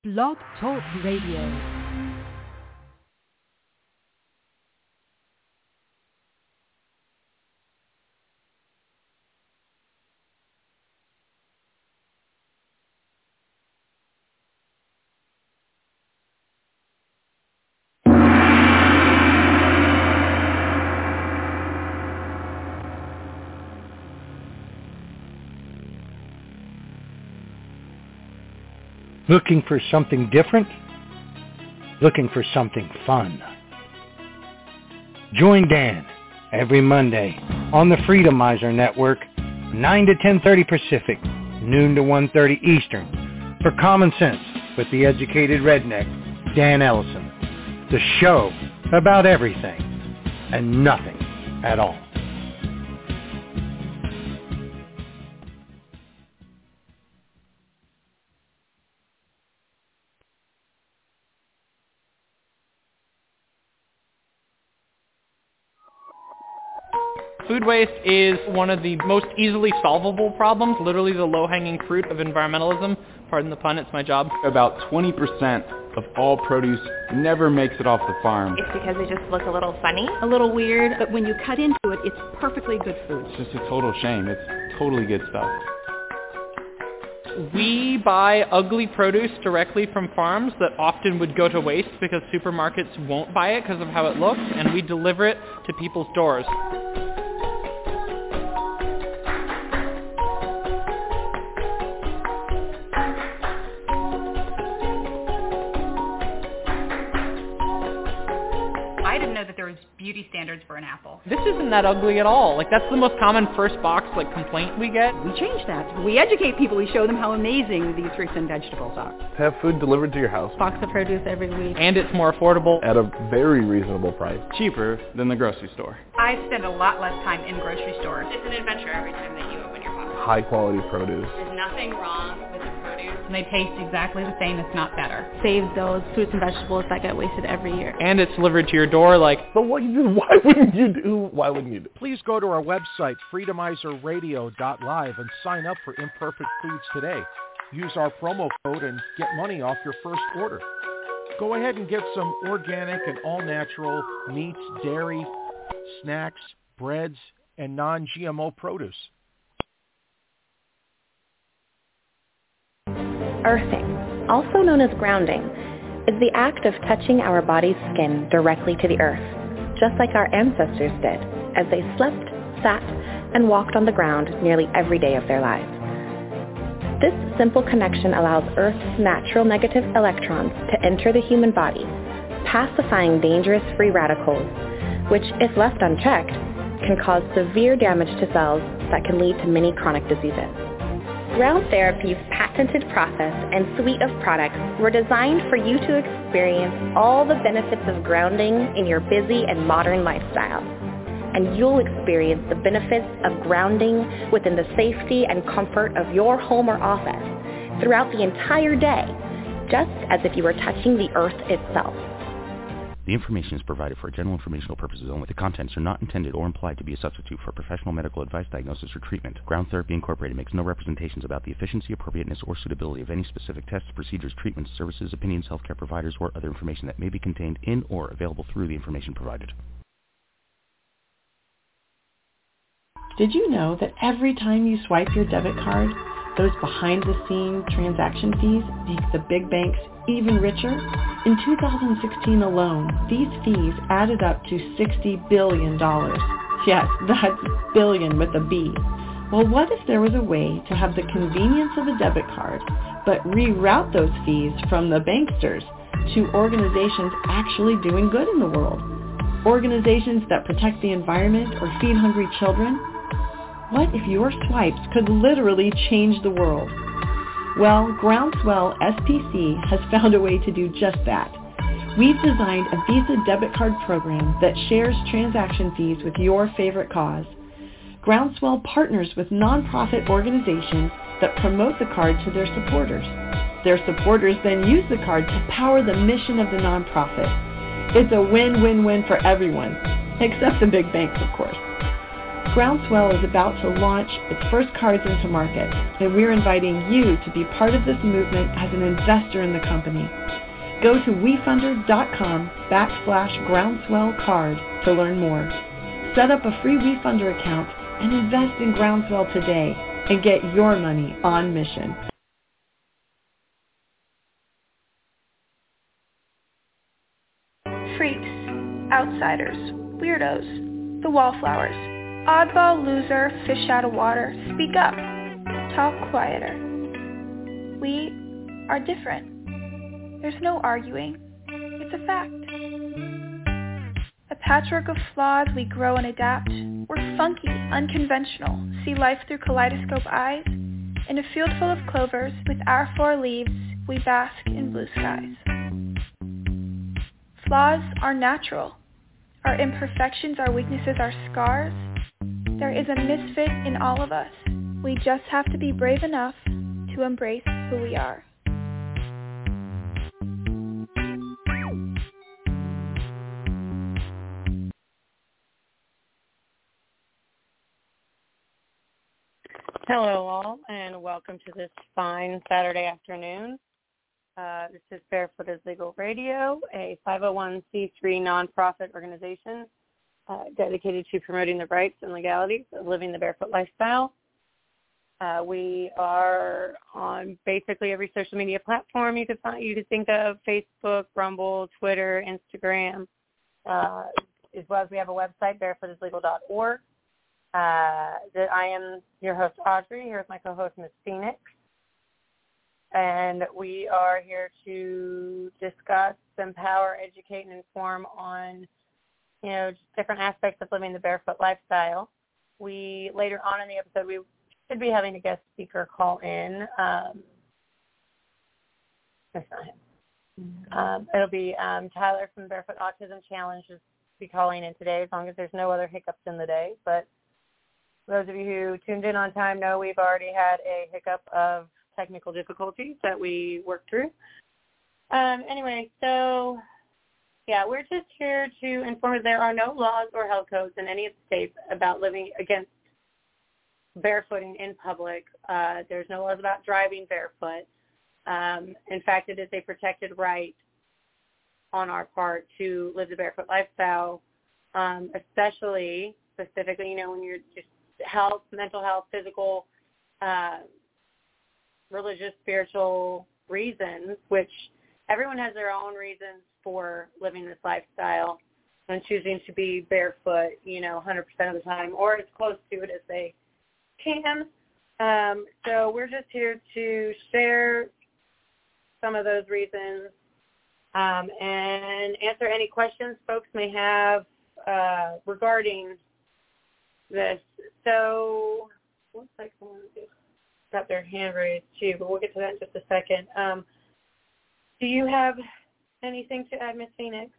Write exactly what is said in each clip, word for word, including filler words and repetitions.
Blog Talk Radio. Looking for something different? Looking for something fun? Join Dan every Monday on the Freedomizer Network, nine to ten thirty Pacific, noon to one thirty Eastern, for Common Sense with the educated redneck, Dan Ellison. The show about everything and nothing at all. Food waste is one of the most easily solvable problems, literally the low-hanging fruit of environmentalism. Pardon the pun, it's my job. About twenty percent of all produce never makes it off the farm. It's because they just look a little funny. A little weird, but when you cut into it, it's perfectly good food. It's just a total shame. It's totally good stuff. We buy ugly produce directly from farms that often would go to waste because supermarkets won't buy it because of how it looks, and we deliver it to people's doors. Beauty standards for an apple. This isn't that ugly at all. Like, that's the most common first box like complaint we get. We change that. We educate people. We show them how amazing these fruits and vegetables are. Have food delivered to your house. Box of produce every week. And it's more affordable. At a very reasonable price. Cheaper than the grocery store. I spend a lot less time in grocery stores. It's an adventure every time that you open your box. High quality produce. There's nothing wrong with the produce. And they taste exactly the same, if not better. Save those fruits and vegetables that get wasted every year. And it's delivered to your door like... But what, why wouldn't you do? Why wouldn't you do? Please go to our website, freedomizer radio dot live, and sign up for Imperfect Foods today. Use our promo code and get money off your first order. Go ahead and get some organic and all-natural meats, dairy, snacks, breads, and non-G M O produce. Earthing, also known as grounding, is the act of touching our body's skin directly to the earth, just like our ancestors did as they slept, sat, and walked on the ground nearly every day of their lives. This simple connection allows Earth's natural negative electrons to enter the human body, pacifying dangerous free radicals, which, if left unchecked, can cause severe damage to cells that can lead to many chronic diseases. Ground Therapy's patented process and suite of products were designed for you to experience all the benefits of grounding in your busy and modern lifestyle. And you'll experience the benefits of grounding within the safety and comfort of your home or office throughout the entire day, just as if you were touching the earth itself. The information is provided for general informational purposes only. The contents are not intended or implied to be a substitute for professional medical advice, diagnosis, or treatment. Ground Therapy Incorporated makes no representations about the efficiency, appropriateness, or suitability of any specific tests, procedures, treatments, services, opinions, healthcare providers, or other information that may be contained in or available through the information provided. Did you know that every time you swipe your debit card, those behind-the-scene transaction fees make the big banks even richer? In two thousand sixteen alone, these fees added up to sixty billion dollars. Yes, that's billion with a B. Well, what if there was a way to have the convenience of a debit card, but reroute those fees from the banksters to organizations actually doing good in the world? Organizations that protect the environment or feed hungry children? What if your swipes could literally change the world? Well, Groundswell S P C has found a way to do just that. We've designed a Visa debit card program that shares transaction fees with your favorite cause. Groundswell partners with nonprofit organizations that promote the card to their supporters. Their supporters then use the card to power the mission of the nonprofit. It's a win-win-win for everyone, except the big banks, of course. Groundswell is about to launch its first cards into market, and we're inviting you to be part of this movement as an investor in the company. Go to WeFunder.com backslash Groundswell card to learn more. Set up a free WeFunder account and invest in Groundswell today and get your money on mission. Freaks, outsiders, weirdos, the wallflowers, oddball loser, fish out of water, speak up, talk quieter. We are different. There's no arguing. It's a fact. A patchwork of flaws, we grow and adapt. We're funky, unconventional, see life through kaleidoscope eyes. In a field full of clovers, with our four leaves, we bask in blue skies. Flaws are natural. Our imperfections, our weaknesses, our scars. There is a misfit in all of us. We just have to be brave enough to embrace who we are. Hello all, and welcome to this fine Saturday afternoon. Uh, this is Barefoot is Legal Radio, a five oh one c three nonprofit organization uh, dedicated to promoting the rights and legalities of living the barefoot lifestyle. Uh, we are on basically every social media platform you could find, you could think of: Facebook, Rumble, Twitter, Instagram, uh, as well as we have a website, barefoot is legal dot org. Uh, that I am your host, Audrey. Here's my co-host, Miz Phoenix. And we are here to discuss, empower, educate, and inform on, you know, just different aspects of living the barefoot lifestyle. We, later on in the episode, we should be having a guest speaker call in. Um, that's not him. Um, it'll be um, Tyler from Barefoot Autism Challenge will be calling in today, as long as there's no other hiccups in the day. But those of you who tuned in on time know we've already had a hiccup of technical difficulties that we worked through. Um, anyway, so, yeah, we're just here to inform that there are no laws or health codes in any of the states about living against barefooting in public. Uh, there's no laws about driving barefoot. Um, in fact, it is a protected right on our part to live the barefoot lifestyle, um, especially, specifically, you know, when you're just health, mental health, physical, uh, religious, spiritual reasons, which everyone has their own reasons for living this lifestyle and choosing to be barefoot, you know, one hundred percent of the time, or as close to it as they can. Um, so we're just here to share some of those reasons um, and answer any questions folks may have uh, regarding this. So looks like someone just got their hand raised too, but we'll get to that in just a second. Um, do you have anything to add, Miss Phoenix?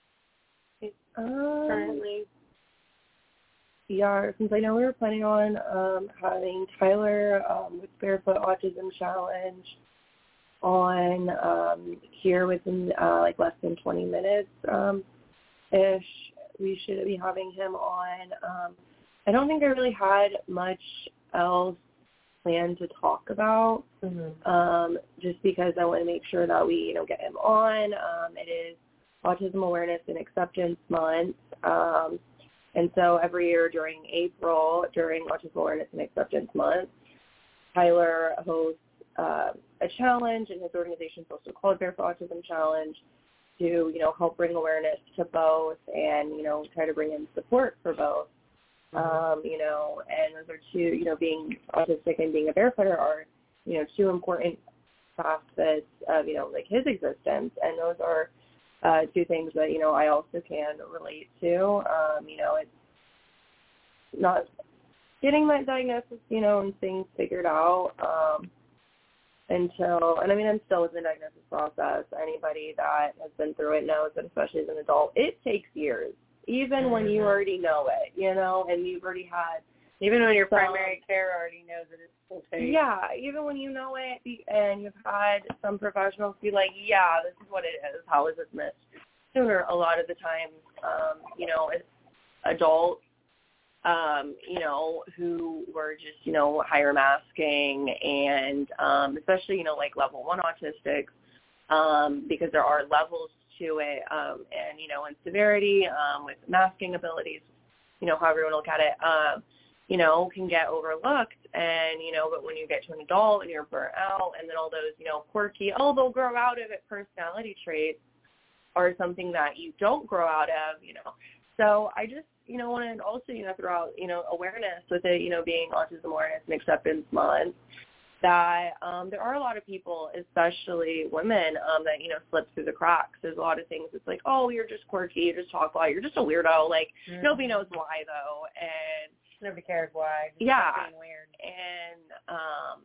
Um, Currently, yeah, since I know we were planning on um, having Tyler um, with Barefoot Autism Challenge on um, here within uh, like less than twenty minutes um, ish, we should be having him on. Um, I don't think I really had much else planned to talk about, mm-hmm. um, just because I want to make sure that we, you know, get him on. Um, it is Autism Awareness and Acceptance Month, um, and so every year during April, during Autism Awareness and Acceptance Month, Tyler hosts uh, a challenge, and his organization is also called Barefoot Autism Challenge, to, you know, help bring awareness to both and, you know, try to bring in support for both. Um, you know, and those are two, you know, being autistic and being a barefooter are, you know, two important facets of, you know, like his existence. And those are uh, two things that, you know, I also can relate to. Um, you know, it's not getting that diagnosis, you know, and things figured out um, until, and I mean, I'm still in the diagnosis process. Anybody that has been through it knows that, especially as an adult, it takes years. Even mm-hmm. when you already know it, you know, and you've already had... Even when your some, primary care already knows that it's full take. Yeah, even when you know it and you've had some professionals be like, yeah, this is what it is. How is this missed? Sooner, a lot of the time, um, you know, as adults, um, you know, who were just, you know, higher masking and um, especially, you know, like level one autistics, um, because there are levels to it, um, and, you know, in severity, um, with masking abilities, you know, however you want to look at it, um, you know, can get overlooked. And, you know, but when you get to an adult and you're burnt out, and then all those, you know, quirky, oh, they'll grow out of it personality traits are something that you don't grow out of, you know. So I just, you know, want to also, you know, throw out, you know, awareness with it, you know, being Autism Awareness and Acceptance Month, that um, there are a lot of people, especially women, um, that, you know, slip through the cracks. There's a lot of things. It's like, oh, you're just quirky, you just talk a lot, you're just a weirdo. Like, mm-hmm. Nobody knows why, though. And nobody cares why. Just yeah. Being weird. And, um,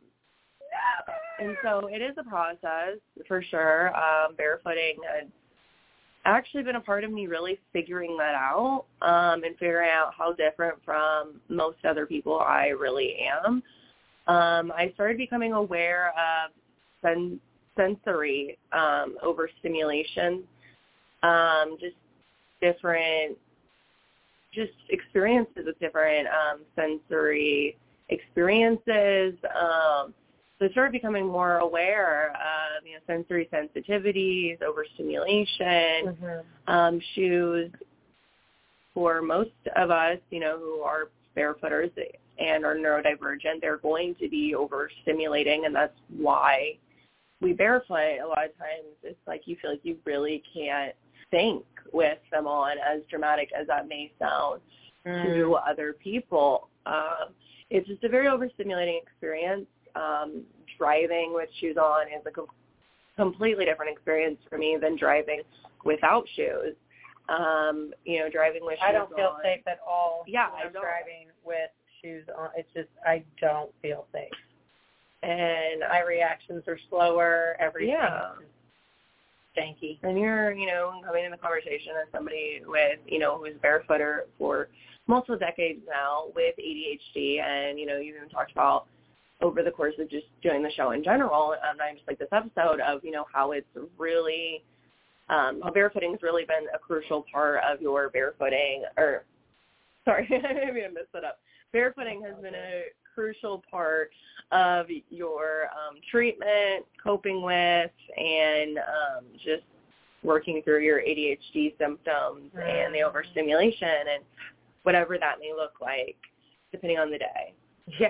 and so it is a process, for sure. Um, barefooting has actually been a part of me really figuring that out, um, and figuring out how different from most other people I really am. Um, I started becoming aware of sen- sensory um, overstimulation, um, just different, just experiences with different um, sensory experiences. Um, so I started becoming more aware of, you know, sensory sensitivities, overstimulation, mm-hmm. um, shoes. For most of us, you know, who are barefooters and are neurodivergent, they're going to be overstimulating, and that's why we barefoot. A lot of times it's like you feel like you really can't think with them on, as dramatic as that may sound mm. to other people. Um, it's just a very overstimulating experience. Um, driving with shoes on is a com- completely different experience for me than driving without shoes. Um, you know, driving with shoes on. I don't feel on. safe at all Yeah, when I I'm don't. driving with shoes on. It's just, I don't feel safe. And my reactions are slower, everything yeah. is janky. And you're, you know, coming in the conversation as somebody with, you know, who's barefooter for multiple decades now with A D H D, and, you know, you even talked about over the course of just doing the show in general, um, not just like this episode, of, you know, how it's really, um, how barefooting has really been a crucial part of your barefooting, or, sorry, maybe I messed it up. Barefooting has been a crucial part of your um, treatment, coping with, and um, just working through your A D H D symptoms mm. and the overstimulation and whatever that may look like, depending on the day. Yeah.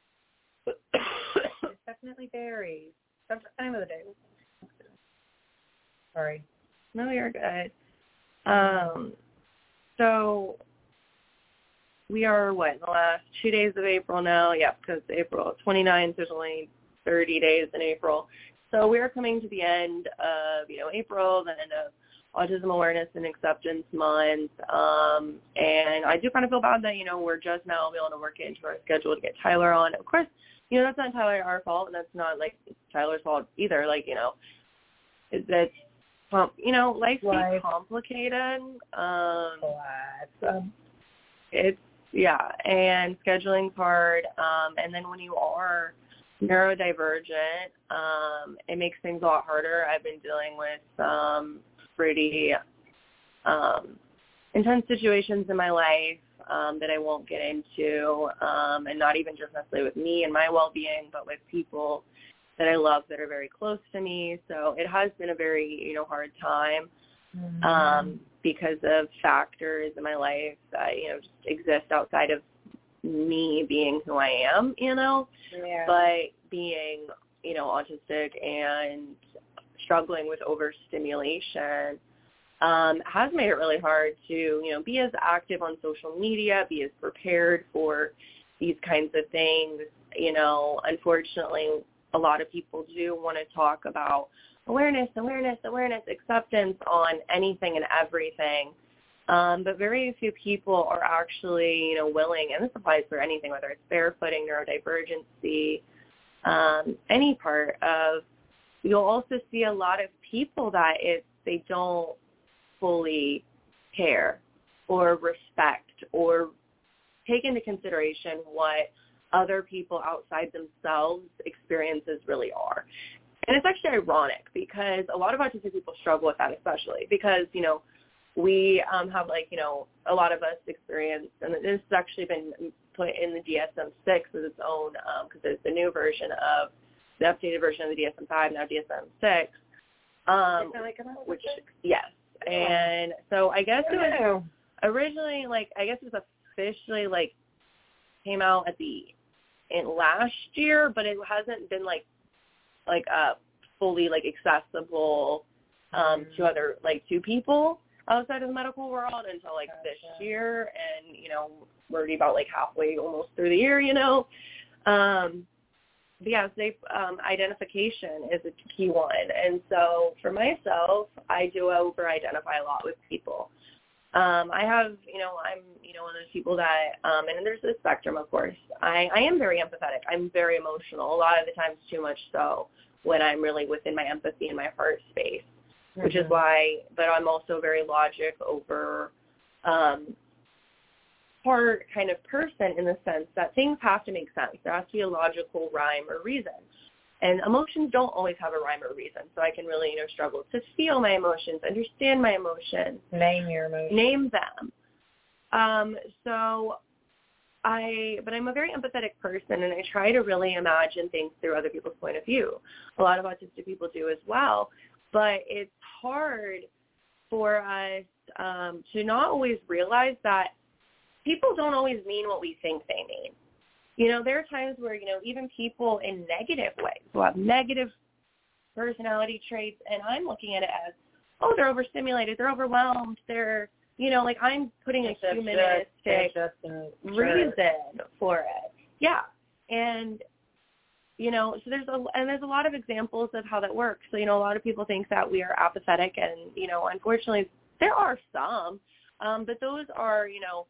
It definitely varies. Some time of the day. Sorry. No, you're good. Um, so we are, what, in the last two days of April now? Yeah, because April twenty-ninth, there's only thirty days in April. So we are coming to the end of, you know, April, the end of Autism Awareness and Acceptance Month. Um, and I do kind of feel bad that, you know, we're just now able to work it into our schedule to get Tyler on. Of course, you know, that's not entirely our fault, and that's not, like, Tyler's fault either. Like, you know, it's, it's um, you know, life is complicated. Um, um, it's, yeah, and scheduling's hard. Um, and then when you are neurodivergent, um, it makes things a lot harder. I've been dealing with some pretty um, intense situations in my life um, that I won't get into, um, and not even just necessarily with me and my well-being, but with people that I love that are very close to me. So it has been a very, you know, hard time mm-hmm. um, because of factors in my life that, you know, just exist outside of me being who I am, you know, yeah. but being, you know, autistic and struggling with overstimulation um, has made it really hard to, you know, be as active on social media, be as prepared for these kinds of things. You know, unfortunately, a lot of people do want to talk about awareness, awareness, awareness, acceptance on anything and everything. Um, but very few people are actually, you know, willing, and this applies for anything, whether it's barefooting, neurodivergency, um, any part of, you'll also see a lot of people that it's, they don't fully care or respect or take into consideration what other people outside themselves experiences really are. And it's actually ironic because a lot of autistic people struggle with that, especially because, you know, we um, have, like, you know, a lot of us experience, and this has actually been put in the D S M six as its own, because um, there's the new version of, the updated version of the D S M five, now D S M six, um, which, yes. And so I guess it was originally, like, I guess it was officially, like, came out at the, in last year, but it hasn't been, like, like, uh, fully, like, accessible um, to other, like, to people outside of the medical world until, like, this year. And, you know, we're already about, like, halfway almost through the year, you know. Um, but, yeah, safe um, identification is a key one. And so for myself, I do over-identify a lot with people. Um, I have, you know, I'm, you know, one of those people that, um, and there's a spectrum, of course. I, I am very empathetic. I'm very emotional, a lot of the times too much so when I'm really within my empathy and my heart space, mm-hmm. which is why, but I'm also very logic over um, heart kind of person in the sense that things have to make sense. There has to be a logical rhyme or reason. And emotions don't always have a rhyme or reason, so I can really, you know, struggle to feel my emotions, understand my emotions. Name your emotions. Name them. Um, so I, but I'm a very empathetic person, and I try to really imagine things through other people's point of view. A lot of autistic people do as well, but it's hard for us um, to not always realize that people don't always mean what we think they mean. You know, there are times where, you know, even people in negative ways will have negative personality traits, and I'm looking at it as, oh, they're overstimulated, they're overwhelmed, they're, you know, like I'm putting it's a humanistic just, reason for it. Yeah. And, you know, so there's a, and there's a lot of examples of how that works. So, you know, a lot of people think that we are apathetic, and, you know, unfortunately there are some, um, but those are, you know,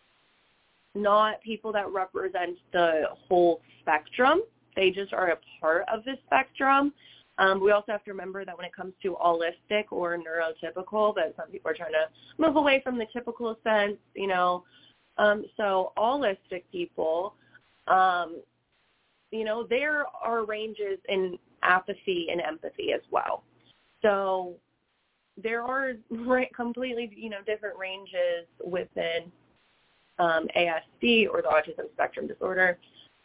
not people that represent the whole spectrum. They just are a part of the spectrum. Um, we also have to remember that when it comes to allistic or neurotypical, that some people are trying to move away from the typical sense, you know. Um, so allistic people, um, you know, there are ranges in apathy and empathy as well. So there are completely, you know, different ranges within Um, A S D or the autism spectrum disorder.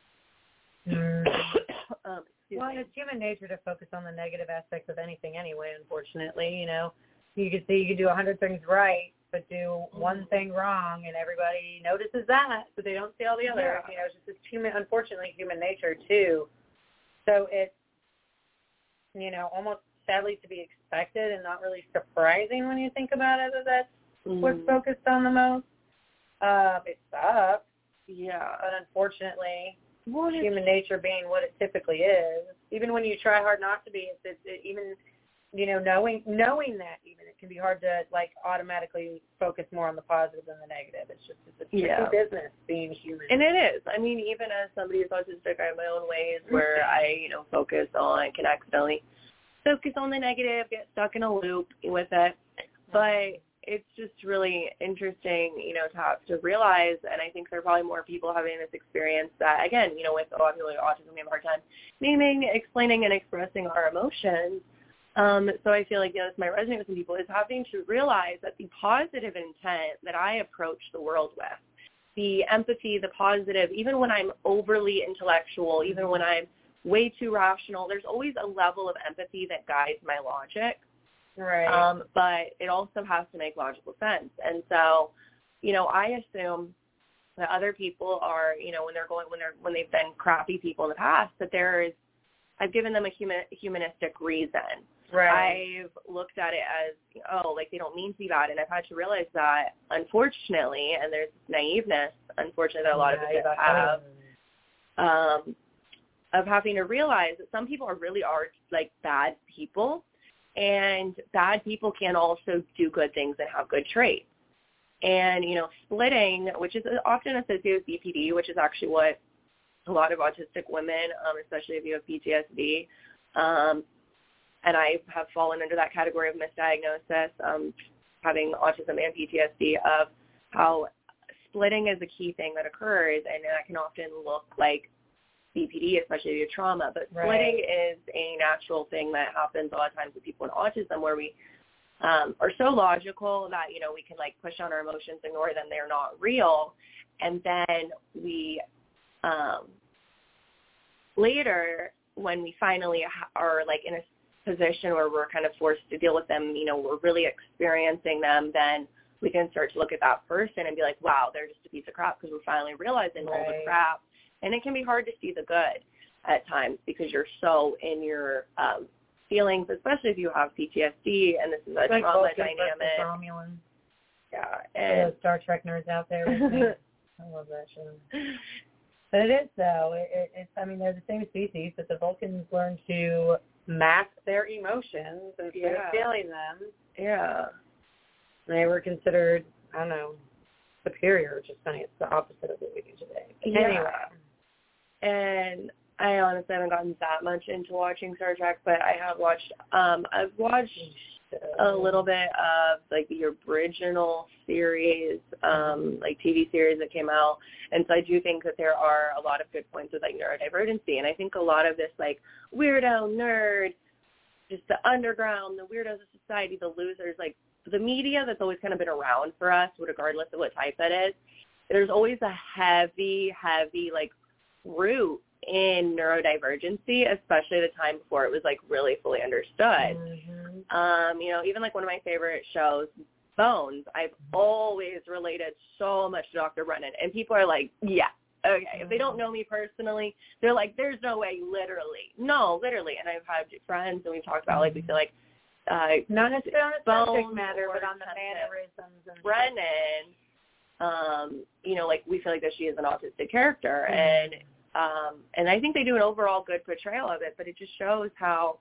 Mm. um, well, it's human nature to focus on the negative aspects of anything anyway, unfortunately. You know, you could see you could do a hundred things right, but do one thing wrong, and everybody notices that, but they don't see all the other. Yeah. You know, it's just it's human, unfortunately, human nature too. So it's, you know, almost sadly to be expected and not really surprising when you think about it that that's mm. what's focused on the most. Uh, it sucks. Yeah. But unfortunately, what human nature being what it typically is, even when you try hard not to be, it's, it's it, even, you know, knowing knowing that even, it can be hard to, like, automatically focus more on the positive than the negative. It's just, it's a tricky yeah. business being human. And it is. I mean, even as somebody who's autistic, I have my own ways where I, you know, focus on, can accidentally focus on the negative, get stuck in a loop with it. But it's just really interesting, you know, to have to realize, and I think there are probably more people having this experience that, again, you know, with a lot of people with autism, we have a hard time naming, explaining, and expressing our emotions. Um, so I feel like, you know, this might resonate with some people, is having to realize that the positive intent that I approach the world with, the empathy, the positive, even when I'm overly intellectual, even when I'm way too rational, there's always a level of empathy that guides my logic. Right. Um, but it also has to make logical sense. And so, you know, I assume that other people are, you know, when they're going, when they're, when they've been crappy people in the past, that there is, I've given them a human, humanistic reason. Right. I've looked at it as, oh, like they don't mean to be bad. And I've had to realize that, unfortunately, and there's naiveness, unfortunately, that a lot yeah, of us have, um, of having to realize that some people are really are like bad people. And bad people can also do good things and have good traits. And, you know, splitting, which is often associated with B P D, which is actually what a lot of autistic women, um, especially if you have P T S D, um, and I have fallen under that category of misdiagnosis, um, having autism and P T S D, of how splitting is a key thing that occurs, and that can often look like B P D, especially due to trauma. But splitting right. is a natural thing that happens a lot of times with people with autism, where we um, are so logical that, you know, we can, like, push on our emotions, ignore them, they're not real. And then we, um, later, when we finally are, like, in a position where we're kind of forced to deal with them, you know, we're really experiencing them, then we can start to look at that person and be like, wow, they're just a piece of crap, because we're finally realizing all the crap. And it can be hard to see the good at times because you're so in your um, feelings, especially if you have P T S D and this is a like trauma Vulcan dynamic. Romulan. Yeah. And And Star Trek nerds out there with me. I love that show. But it is, though. It, it, it's, I mean, they're the same species, but the Vulcans learned to mask their emotions instead Yeah. of feeling them. yeah. They were considered, I don't know, superior, which is funny. It's the opposite of what we do today. Yeah. Anyway. And I honestly haven't gotten that much into watching Star Trek, but I have watched, um, I've watched a little bit of, like, the original series, um, like T V series that came out. And so I do think that there are a lot of good points with, like, neurodivergency. And I think a lot of this, like, weirdo, nerd, just the underground, the weirdos of society, the losers, like, the media that's always kind of been around for us, regardless of what type that is, there's always a heavy, heavy, like, root in neurodivergency, especially the time before it was, like, really fully understood. Mm-hmm. Um, you know, even, like, one of my favorite shows, Bones, I've always related so much to Doctor Brennan. And people are like, yeah, okay. If they don't know me personally, they're like, there's no way, literally. No, literally. And I've had friends, and we've talked about, like, we feel like, uh, not necessarily on the subject Bones matter, or but on the mannerisms. And Brennan, um, you know, like, we feel like that she is an autistic character. Mm-hmm. And um, and I think they do an overall good portrayal of it, but it just shows how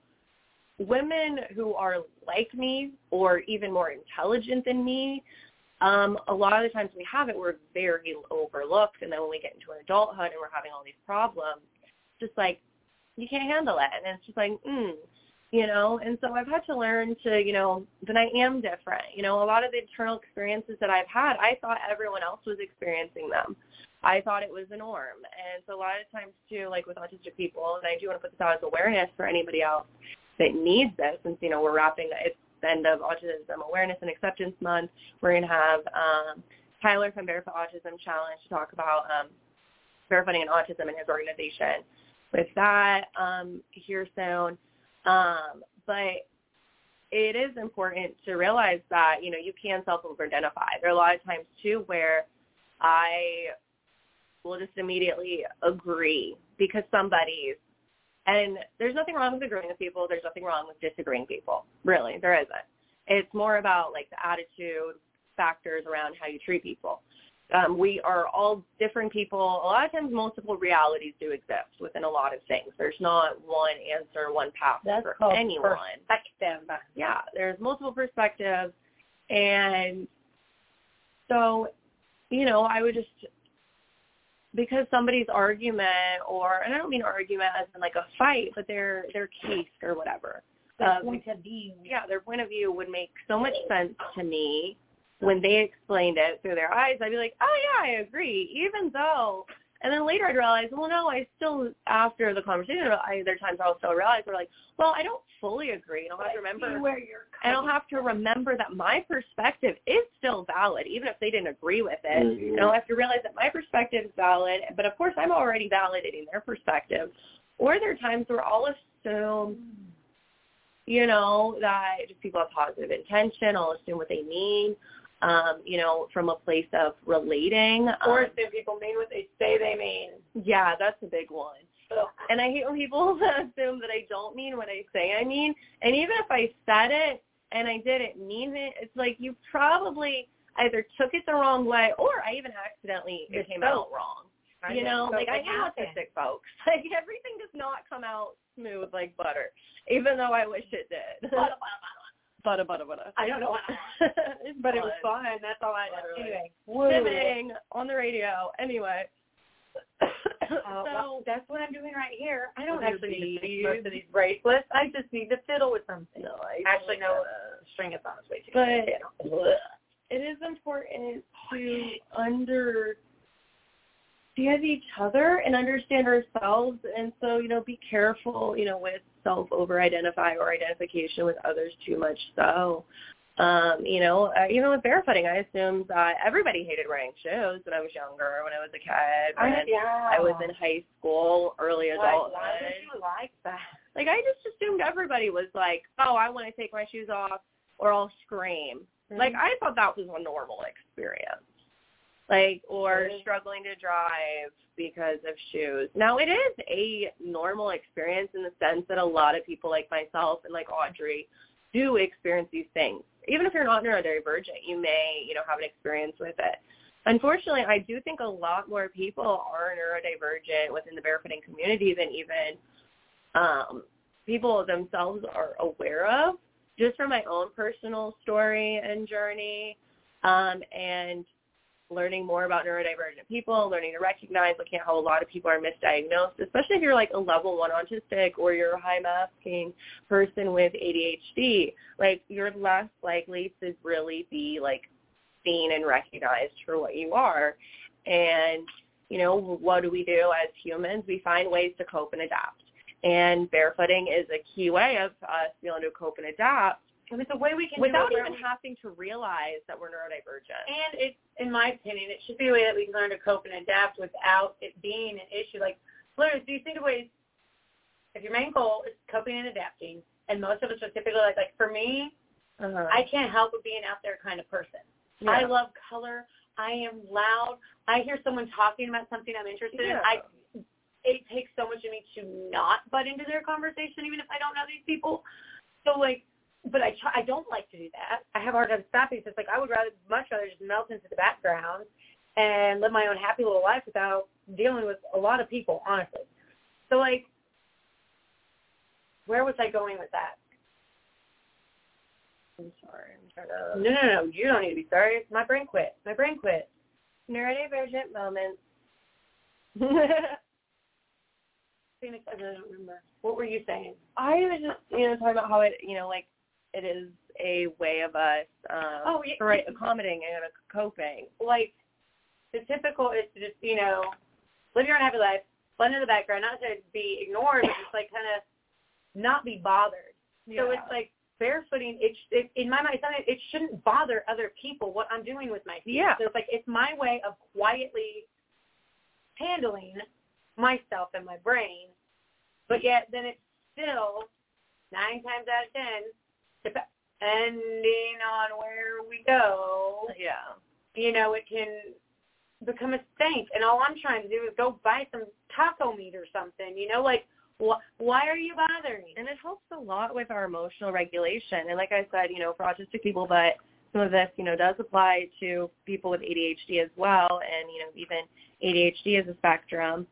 women who are like me or even more intelligent than me, um, a lot of the times we have it, we're very overlooked. And then when we get into adulthood and we're having all these problems, just like, you can't handle it. And it's just like, mm, you know, and so I've had to learn to, you know, that I am different. You know, a lot of the internal experiences that I've had, I thought everyone else was experiencing them. I thought it was the norm. And so a lot of times, too, like with autistic people, and I do want to put this out as awareness for anybody else that needs this, since, you know, we're wrapping, it's the end of Autism Awareness and Acceptance Month. We're going to have um, Tyler from Barefoot Autism Challenge to talk about um, barefooting and autism in his organization with that um, here soon. Um, but it is important to realize that, you know, you can self-over-identify. There are a lot of times, too, where I will just immediately agree because somebody's, and there's nothing wrong with agreeing with people. There's nothing wrong with disagreeing people. Really, there isn't. It's more about, like, the attitude, factors around how you treat people. Um, we are all different people. A lot of times multiple realities do exist within a lot of things. There's not one answer, one path That's for called anyone. Perspective. Yeah, there's multiple perspectives. And so, you know, I would just, because somebody's argument or, and I don't mean argument as in like a fight, but their their case or whatever. Their um, point of view. Yeah, their point of view would make so much sense to me when they explained it through their eyes. I'd be like, oh, yeah, I agree, even though, and then later I'd realize, well, no, I still, after the conversation, I, there are times I'll still realize, we're like, well, I don't fully agree, and I'll have to remember, where you're and I'll have to remember that my perspective is still valid, even if they didn't agree with it, Mm-hmm. and I'll have to realize that my perspective is valid, but of course I'm already validating their perspective, or there are times where I'll assume, you know, that just people have positive intention, I'll assume what they mean, Um, you know, from a place of relating. Or um, assume people mean what they say they mean. Yeah, that's a big one. Ugh. And I hate when people assume that I don't mean what I say I mean. And even if I said it and I didn't mean it, it's like you probably either took it the wrong way or I even accidentally, it came out wrong. I You know, so like I it am happened. autistic, folks. Like everything does not come out smooth like butter, even though I wish it did. Butter, butter, butter. Butter, butter, butter. I don't know what but it was fun. That's all I know. Anyway, Swimming on the radio. Anyway. Uh, so well, that's what I'm doing right here. I don't Oh, actually need to fix geez. most of these bracelets. I just need to fiddle with something. No, I Actually, no, don't. uh, string is on its way too. But it is important to understand each other and understand ourselves. And so, you know, be careful, you know, with self-over-identify or identification with others too much so. Um, you know, uh, even with barefooting, I assumed that everybody hated wearing shoes when I was younger, when I was a kid, when I, yeah. I was in high school, early adulthood. Why would you like that? Like, I just assumed everybody was like, oh, I want to take my shoes off or I'll scream. Mm-hmm. Like, I thought that was a normal experience. Like, or mm-hmm. struggling to drive because of shoes. Now, it is a normal experience in the sense that a lot of people like myself and like Audrey do experience these things. Even if you're not neurodivergent, you may, you know, have an experience with it. Unfortunately, I do think a lot more people are neurodivergent within the barefooting community than even um, people themselves are aware of, just from my own personal story and journey, um, and learning more about neurodivergent people, learning to recognize, looking at how a lot of people are misdiagnosed, especially if you're like a level one autistic or you're a high masking person with A D H D. Like, you're less likely to really be like seen and recognized for what you are. And, you know, what do we do as humans? We find ways to cope and adapt. And barefooting is a key way of us being able to cope and adapt. And it's a way we can without do it even having to realize that we're neurodivergent. And it, in my opinion, it should be a way that we can learn to cope and adapt without it being an issue. Like, Flores, do you think of ways, if your main goal is coping and adapting, and most of us are typically like, like for me, uh-huh. I can't help but being out there kind of person. Yeah. I love color. I am loud. I hear someone talking about something I'm interested yeah. in. I, it takes so much of me to not butt into their conversation, even if I don't know these people. So, like, But I try, I don't like to do that. I have a hard time stopping. So it's like I would rather, much rather just melt into the background and live my own happy little life without dealing with a lot of people, honestly. So, like, where was I going with that? I'm sorry. I'm trying to... No, no, no. You don't need to be sorry. My brain quit. My brain quit. Neurodivergent moments. Phoenix, I really don't remember. What were you saying? I was just, you know, talking about how it, you know, like, it is a way of us um, oh, yeah, right, accommodating and coping. Like, the typical is to just, you know, live your own happy life, blend in the background, not to be ignored, but just, like, kind of not be bothered. Yeah. So it's like barefooting, it, it, in my mind, it's not, it shouldn't bother other people what I'm doing with my feet. Yeah. So it's like, it's my way of quietly handling myself and my brain, but yet then it's still nine times out of ten, depending on where we go, yeah, you know, it can become a stink. And all I'm trying to do is go buy some taco meat or something, you know, like, wh- why are you bothering? And it helps a lot with our emotional regulation. And like I said, you know, for autistic people, but some of this, you know, does apply to people with A D H D as well, and, you know, even A D H D is a spectrum.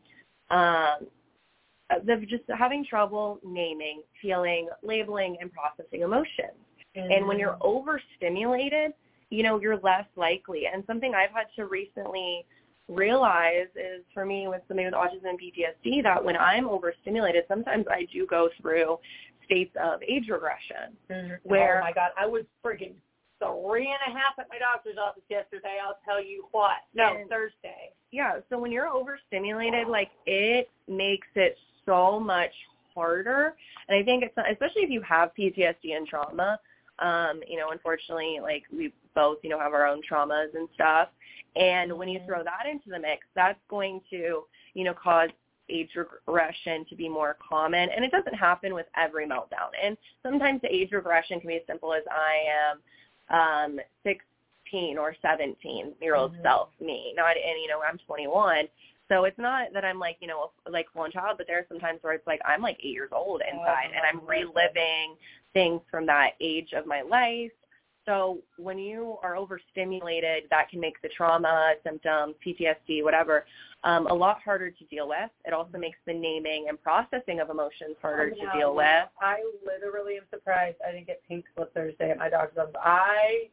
Um, the, just having trouble naming, feeling, labeling, and processing emotions. Mm-hmm. And when you're overstimulated, you know, you're less likely. And something I've had to recently realize is, for me, with somebody with autism and P T S D, that when I'm overstimulated, sometimes I do go through states of age regression. Mm-hmm. Where, oh, my God, I was friggin' three and a half at my doctor's office yesterday. I'll tell you what. No, and, Thursday. Yeah, so when you're overstimulated, like, it makes it so much harder. And I think it's, especially if you have P T S D and trauma, um, you know, unfortunately, like, we both, you know, have our own traumas and stuff. And when you throw that into the mix, that's going to, you know, cause age regression to be more common. And it doesn't happen with every meltdown. And sometimes the age regression can be as simple as I am um, sixteen or seventeen-year-old mm-hmm. self, me. Not, and, you know, I'm twenty-one. So it's not that I'm, like, you know, like one child, but there are some times where it's like I'm like eight years old inside, oh, and I'm reliving things from that age of my life. So when you are overstimulated, that can make the trauma, symptoms, P T S D, whatever, um, a lot harder to deal with. It also makes the naming and processing of emotions harder oh, no, to deal with. I literally am surprised I didn't get pink slip Thursday at my doctor's office. I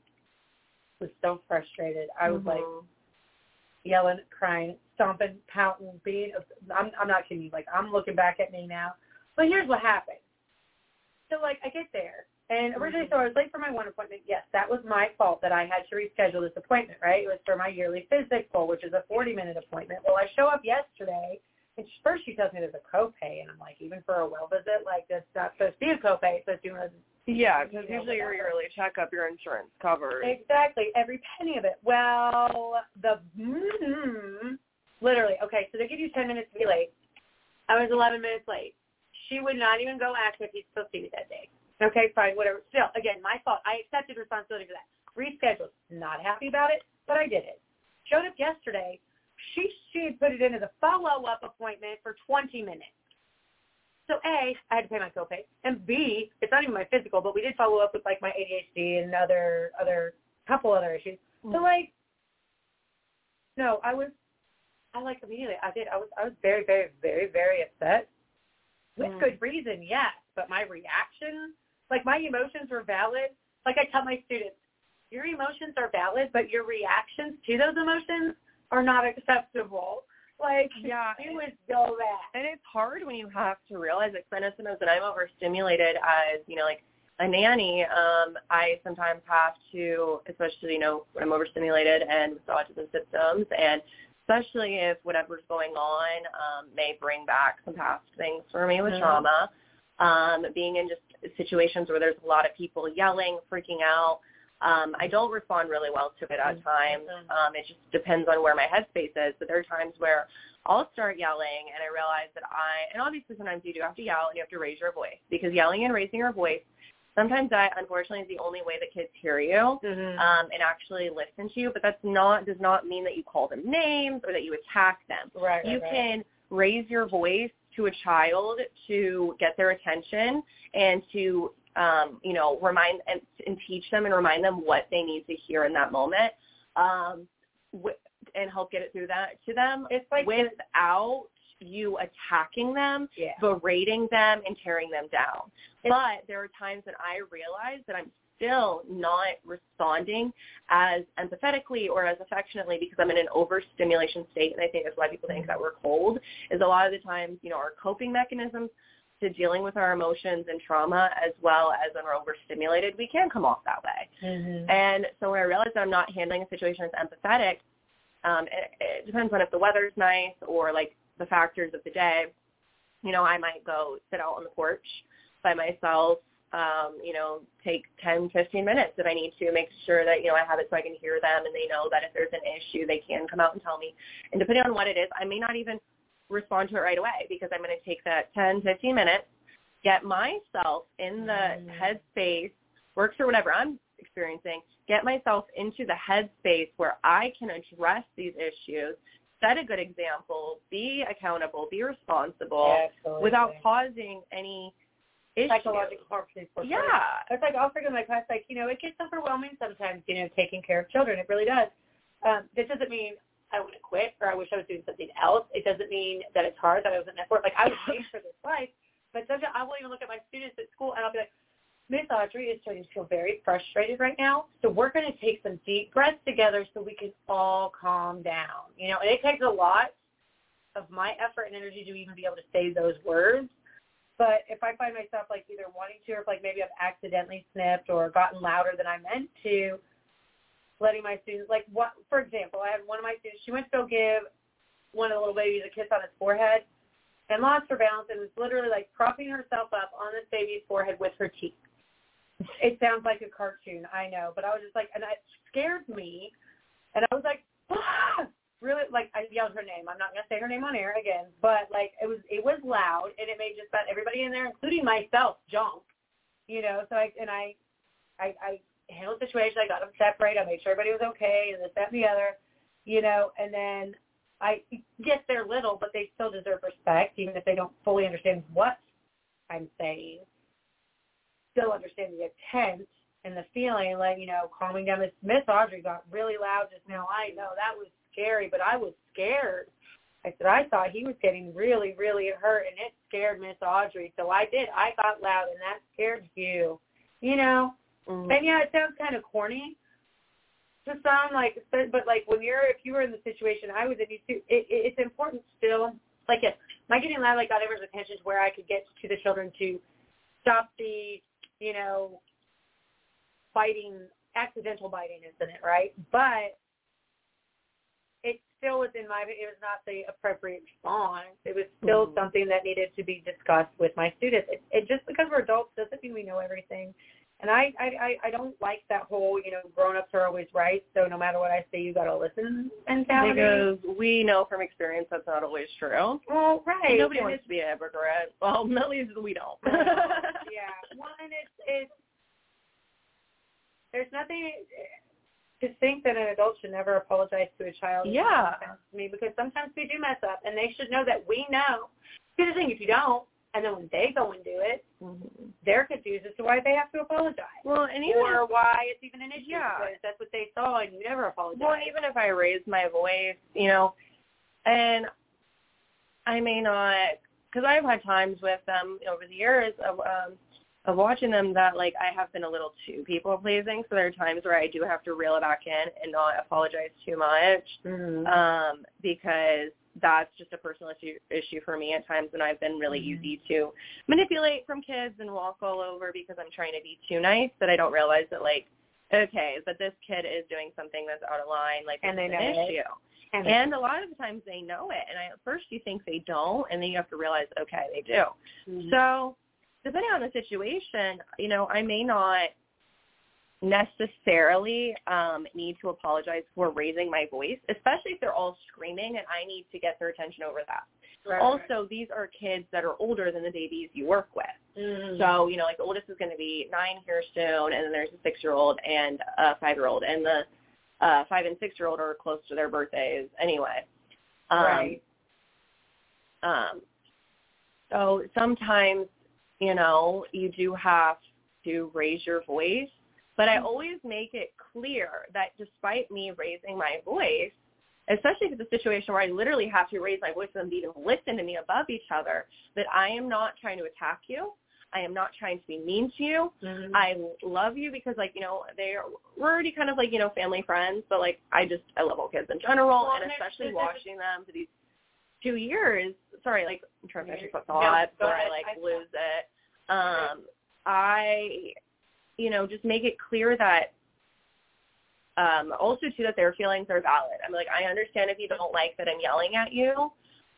was so frustrated. I was mm-hmm. like yelling, crying, stomping, pouting, being. I'm, I'm not kidding you. Like, I'm looking back at me now. But here's what happened. So, like, I get there. And originally, so I was late for my one appointment. Yes, that was my fault that I had to reschedule this appointment, right? It was for my yearly physical, which is a forty-minute appointment. Well, I show up yesterday, and first she tells me there's a copay, and I'm like, even for a well visit, like, that's not supposed to be a copay. It's supposed to be one of Yeah, because usually your yearly checkup, your insurance covers. Exactly, every penny of it. Well, the mm-hmm, literally, okay, so they give you ten minutes to be late. I was eleven minutes late. She would not even go ask if he's supposed to be that day. Okay, fine, whatever. Still, again, my fault. I accepted responsibility for that. Rescheduled. Not happy about it, but I did it. Showed up yesterday. She she had put it in as a follow-up appointment for twenty minutes. So A, I had to pay my copay, and B, it's not even my physical, but we did follow up with like my A D H D and other other couple other issues. So like, no, I was, I like immediately, I did, I was, I was very, very, very, very upset with mm. good reason, yes, but my reaction, like my emotions were valid. Like I tell my students, your emotions are valid, but your reactions to those emotions are not acceptable. Like, yeah, it was so bad. And it's hard when you have to realize it. I know sometimes when I'm overstimulated as, you know, like a nanny, um, I sometimes have to, especially, you know, when I'm overstimulated and with autism symptoms, and especially if whatever's going on um, may bring back some past things for me with mm-hmm. trauma, um, being in just situations where there's a lot of people yelling, freaking out. Um, I don't respond really well to it at times. Um, it just depends on where my headspace is. But there are times where I'll start yelling and I realize that I, and obviously sometimes you do have to yell and you have to raise your voice, because yelling and raising your voice, sometimes that unfortunately is the only way that kids hear you mm-hmm. um, and actually listen to you. But that's not, does not mean that you call them names or that you attack them. Right, you right, can raise your voice to a child to get their attention and to Um, you know, remind and, and teach them and remind them what they need to hear in that moment, um, w- and help get it through that to them. It's like without you attacking them, yeah. berating them, and tearing them down. It's, but there are times that I realize that I'm still not responding as empathetically or as affectionately because I'm in an overstimulation state, and I think that's why people think that we're cold, is a lot of the times, you know, our coping mechanisms to dealing with our emotions and trauma, as well as when we're overstimulated, we can come off that way. Mm-hmm. And so when I realize that I'm not handling a situation as empathetic, um, it, it depends on if the weather's nice or like the factors of the day. You know, I might go sit out on the porch by myself, um, you know, take ten, fifteen minutes if I need to, make sure that, you know, I have it so I can hear them and they know that if there's an issue, they can come out and tell me. And depending on what it is, I may not even respond to it right away, because I'm going to take that ten, fifteen minutes, get myself in the mm. headspace, works or whatever I'm experiencing, get myself into the headspace where I can address these issues, set a good example, be accountable, be responsible, yeah, without causing any issues. Psychological harm. Yeah. It's like, I'll forget my class, like, you know, it gets overwhelming sometimes, you know, taking care of children. It really does. Um, this doesn't mean I want to quit or I wish I was doing something else. It doesn't mean that it's hard, that I wasn't meant for it. Like, I was made for this life. But sometimes I will even look at my students at school and I'll be like, Miss Audrey is starting to feel very frustrated right now, so we're going to take some deep breaths together so we can all calm down. You know, and it takes a lot of my effort and energy to even be able to say those words. But if I find myself, like, either wanting to, or if, like, maybe I've accidentally snipped or gotten louder than I meant to, letting my students, like, what, for example, I had one of my students, she went to go give one of the little babies a kiss on his forehead and lost her balance and was literally, like, propping herself up on this baby's forehead with her teeth. It sounds like a cartoon, I know, but I was just like, and it scared me, and I was like, ah! Really, like, I yelled her name. I'm not going to say her name on air again, but, like, it was it was loud, and it made just about everybody in there, including myself, jump, you know, so I, and I, I, I handled the situation. I got them separated. I made sure everybody was okay, and this, that, and the other, you know, and then I guess they're little, but they still deserve respect, even if they don't fully understand what I'm saying. Still understand the intent and the feeling, like, you know, calming down. Miss Miss Audrey got really loud just now. I know that was scary, but I was scared. I said, I thought he was getting really, really hurt, and it scared Miss Audrey. So I did. I got loud, and that scared you, you know. Mm-hmm. And, yeah, it sounds kind of corny to some, like, but, like, when you're, if you were in the situation I was in, you too, it, it, it's important still. Like, it, my getting loud, like, got everyone's attention to where I could get to the children to stop the, you know, biting, accidental biting incident, right? But it still was in my, it was not the appropriate response. It was still mm-hmm. something that needed to be discussed with my students. It, it just because we're adults doesn't mean we know everything. And I, I, I don't like that whole, you know, grown-ups are always right, so no matter what I say, you got to listen mentality. Because we know from experience that's not always true. Well, right. And nobody and wants to be a hypocrite. Well, at least we don't. Yeah. One, it's, it's, there's nothing to think that an adult should never apologize to a child. Yeah. To me, because sometimes we do mess up, and they should know that we know. Here's the thing, if you don't, and then when they go and do it, mm-hmm. they're confused as to why they have to apologize. Well, and even or if, why it's even an issue, yeah. because that's what they saw, and you never apologize. Well, and even if I raise my voice, you know, and I may not, because I've had times with them over the years of um, of watching them that, like, I have been a little too people-pleasing, so there are times where I do have to reel it back in and not apologize too much, mm-hmm. um, because that's just a personal issue, issue for me at times when I've been really mm-hmm. easy to manipulate from kids and walk all over because I'm trying to be too nice, that I don't realize that, like, okay, but this kid is doing something that's out of line, like, and they it's know an it. issue. And, and a lot of the times they know it, and I, at first you think they don't, and then you have to realize, okay, they do. Mm-hmm. So depending on the situation, you know, I may not necessarily um, need to apologize for raising my voice, especially if they're all screaming and I need to get their attention over that. Right, also, right. these are kids that are older than the babies you work with. Mm-hmm. So, you know, like the oldest is going to be nine here soon, and then there's a six-year-old and a five-year-old, and the uh, five- and six-year-old are close to their birthdays anyway. Um, right. Um, so sometimes, you know, you do have to raise your voice, but I always make it clear that despite me raising my voice, especially if it's a situation where I literally have to raise my voice for them to even listen to me above each other, that I am not trying to attack you. I am not trying to be mean to you. Mm-hmm. I love you because, like, you know, they're, we're already kind of like, you know, family friends, but, like, I just, I love all kids in general, well, and especially watching them for these two years. Sorry, like, I'm trying to catch my thought no, before ahead. I, like, I, lose it. Um, I, you know, just make it clear that, um, also, too, that their feelings are valid. I'm like, I understand if you don't like that I'm yelling at you.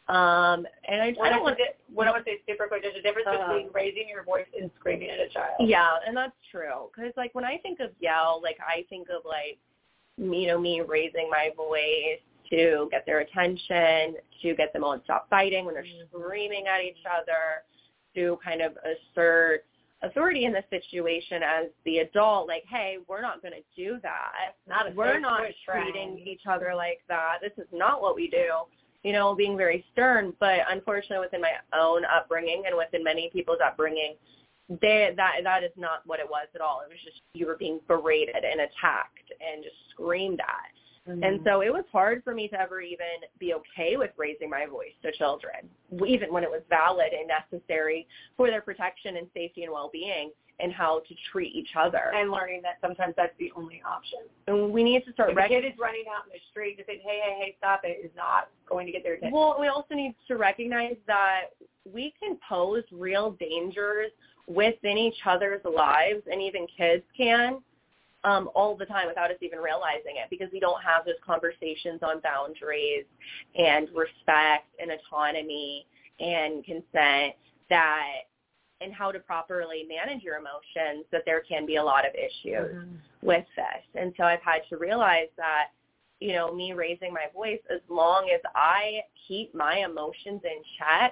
Um, and I, I don't want to, what I want to say super quick, there's a difference uh, between raising your voice and screaming at a child. Yeah, and that's true. Because, like, when I think of yell, like, I think of, like, you know, me raising my voice to get their attention, to get them all to stop fighting when they're mm-hmm. screaming at each other, to kind of assert authority in the situation as the adult, like, hey, we're not going to do that. Not a we're not treating each other like that. This is not what we do. You know, being very stern. But unfortunately, within my own upbringing and within many people's upbringing, they, that that is not what it was at all. It was just you were being berated and attacked and just screamed at. Mm-hmm. And so it was hard for me to ever even be okay with raising my voice to children, even when it was valid and necessary for their protection and safety and well-being, and how to treat each other. And learning that sometimes that's the only option. And we need to start... If rec- a kid is running out in the street and saying, hey, hey, hey, stop it, is not going to get their attention. Well, we also need to recognize that we can pose real dangers within each other's lives, and even kids can, um, all the time without us even realizing it, because we don't have those conversations on boundaries and respect and autonomy and consent that... and how to properly manage your emotions, that there can be a lot of issues mm-hmm. with this. And so I've had to realize that, you know, me raising my voice, as long as I keep my emotions in check,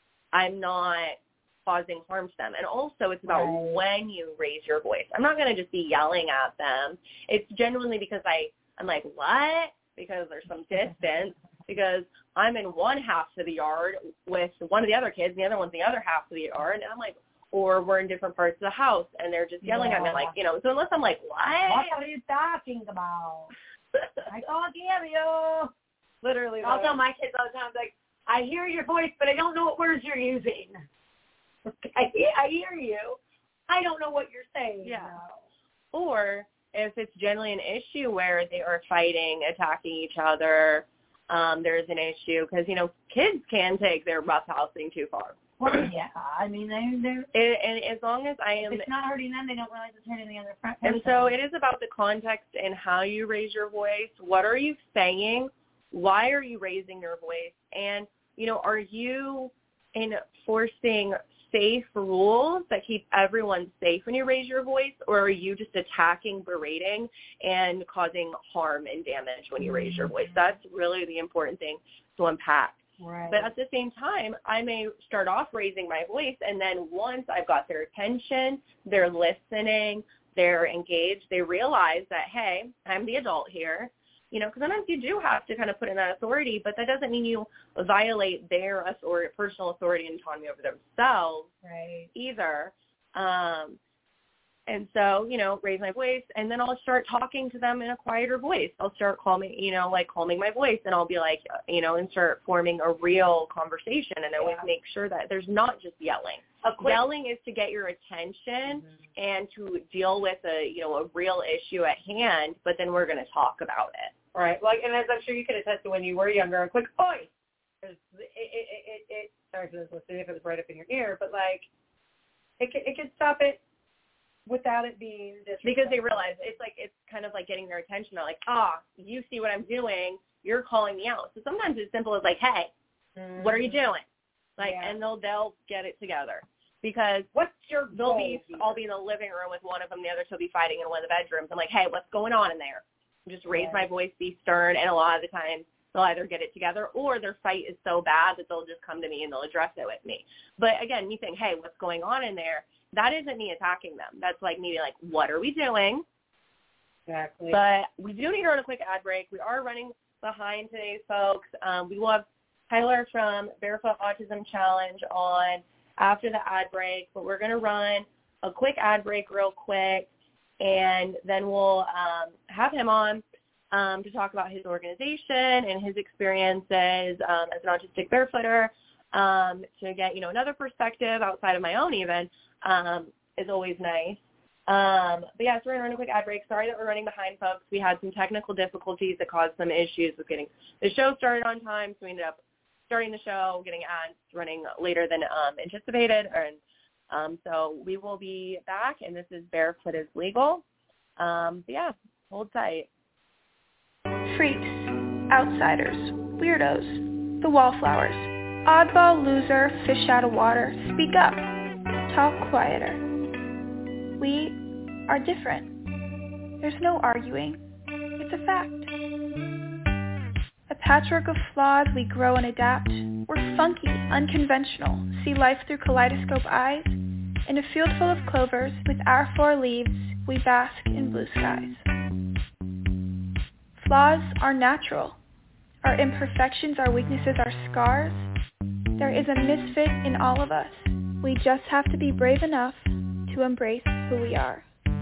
I'm not causing harm to them. And also it's about right. when you raise your voice. I'm not going to just be yelling at them. It's genuinely because I, I'm like, what? Because there's some distance. Because I'm in one half of the yard with one of the other kids, and the other one's in the other half of the yard, and I'm like, or we're in different parts of the house, and they're just yelling yeah. at me, like, you know, so unless I'm like, what? What are you talking about? I can't hear you. Literally. I'll tell my kids all the time, like, I hear your voice, but I don't know what words you're using. I, I hear you. I don't know what you're saying. Yeah. No. Or if it's generally an issue where they are fighting, attacking each other, Um, there's an issue because, you know, kids can take their roughhousing too far. Well, yeah. I mean, they, they're... It, and as long as I am... If it's not hurting them, they don't realize it's hurting the other person. And so it is about the context and how you raise your voice. What are you saying? Why are you raising your voice? And, you know, are you enforcing safe rules that keep everyone safe when you raise your voice, or are you just attacking, berating, and causing harm and damage when you raise your voice? That's really the important thing to unpack. Right. But at the same time, I may start off raising my voice, and then once I've got their attention, they're listening, they're engaged, they realize that, hey, I'm the adult here. You know, because sometimes you do have to kind of put in that authority, but that doesn't mean you violate their authority, personal authority and autonomy over themselves right. either. Um, and so, you know, raise my voice, and then I'll start talking to them in a quieter voice. I'll start calming, you know, like calming my voice, and I'll be like, you know, and start forming a real conversation, and I always yeah. make sure that there's not just yelling. Quick, yelling is to get your attention mm-hmm. and to deal with a, you know, a real issue at hand, but then we're going to talk about it. Right. Like, and as I'm sure you can attest to when you were younger, a quick, oi! It, it, it, it, it, sorry for this listening if it was right up in your ear, but like, it can, it can stop it without it being disrespectful. Because they realize it's like, it's kind of like getting their attention. They're like, ah, you see what I'm doing, you're calling me out. So sometimes it's simple as like, hey, mm-hmm. what are you doing? Like, yeah. and they'll, they'll get it together. Because what's your they'll goal be, here? I'll be in the living room with one of them, the others will be fighting in one of the bedrooms. I'm like, hey, what's going on in there? Just raise yeah. my voice, be stern, and a lot of the time they'll either get it together or their fight is so bad that they'll just come to me and they'll address it with me. But again, me saying, hey, what's going on in there? That isn't me attacking them. That's like me being like, what are we doing? Exactly. But we do need to run a quick ad break. We are running behind today, folks. Um, we will have Tyler from Barefoot Autism Challenge on after the ad break, but we're going to run a quick ad break real quick, and then we'll um, have him on um, to talk about his organization and his experiences um, as an autistic barefooter um, to get, you know, another perspective outside of my own even um, is always nice. Um, but yeah, so we're going to run a quick ad break. Sorry that we're running behind, folks. We had some technical difficulties that caused some issues with getting the show started on time, so we ended up starting the show, getting ads running later than um, anticipated. And um, so we will be back, and this is Barefoot is Legal. Um, but yeah, hold tight. Freaks, outsiders, weirdos, the wallflowers, oddball, loser, fish out of water, speak up, talk quieter. We are different. There's no arguing. It's a fact. A patchwork of flaws, we grow and adapt. We're funky, unconventional, see life through kaleidoscope eyes. In a field full of clovers, with our four leaves, we bask in blue skies. Flaws are natural. Our imperfections, our weaknesses, our scars. There is a misfit in all of us. We just have to be brave enough to embrace who we are.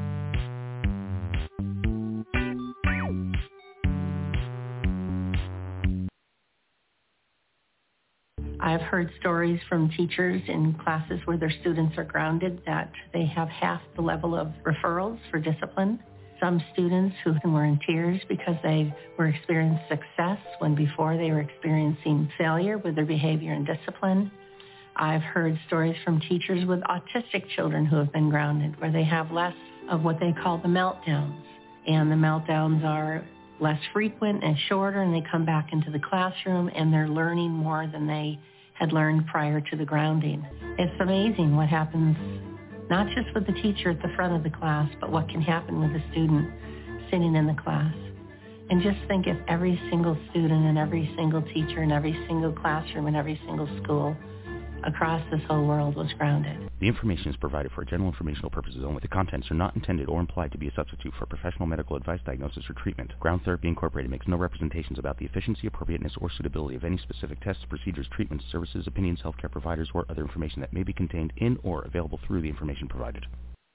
I've heard stories from teachers in classes where their students are grounded that they have half the level of referrals for discipline. Some students who were in tears because they were experiencing success when before they were experiencing failure with their behavior and discipline. I've heard stories from teachers with autistic children who have been grounded, where they have less of what they call the meltdowns. And the meltdowns are less frequent and shorter, and they come back into the classroom, and they're learning more than they had learned prior to the grounding. It's amazing what happens, not just with the teacher at the front of the class, but what can happen with the student sitting in the class. And just think if every single student and every single teacher and every single classroom and every single school across this whole world was grounded. The information is provided for general informational purposes only. The contents are not intended or implied to be a substitute for professional medical advice, diagnosis, or treatment. Ground Therapy Incorporated makes no representations about the efficiency, appropriateness, or suitability of any specific tests, procedures, treatments, services, opinions, healthcare providers, or other information that may be contained in or available through the information provided.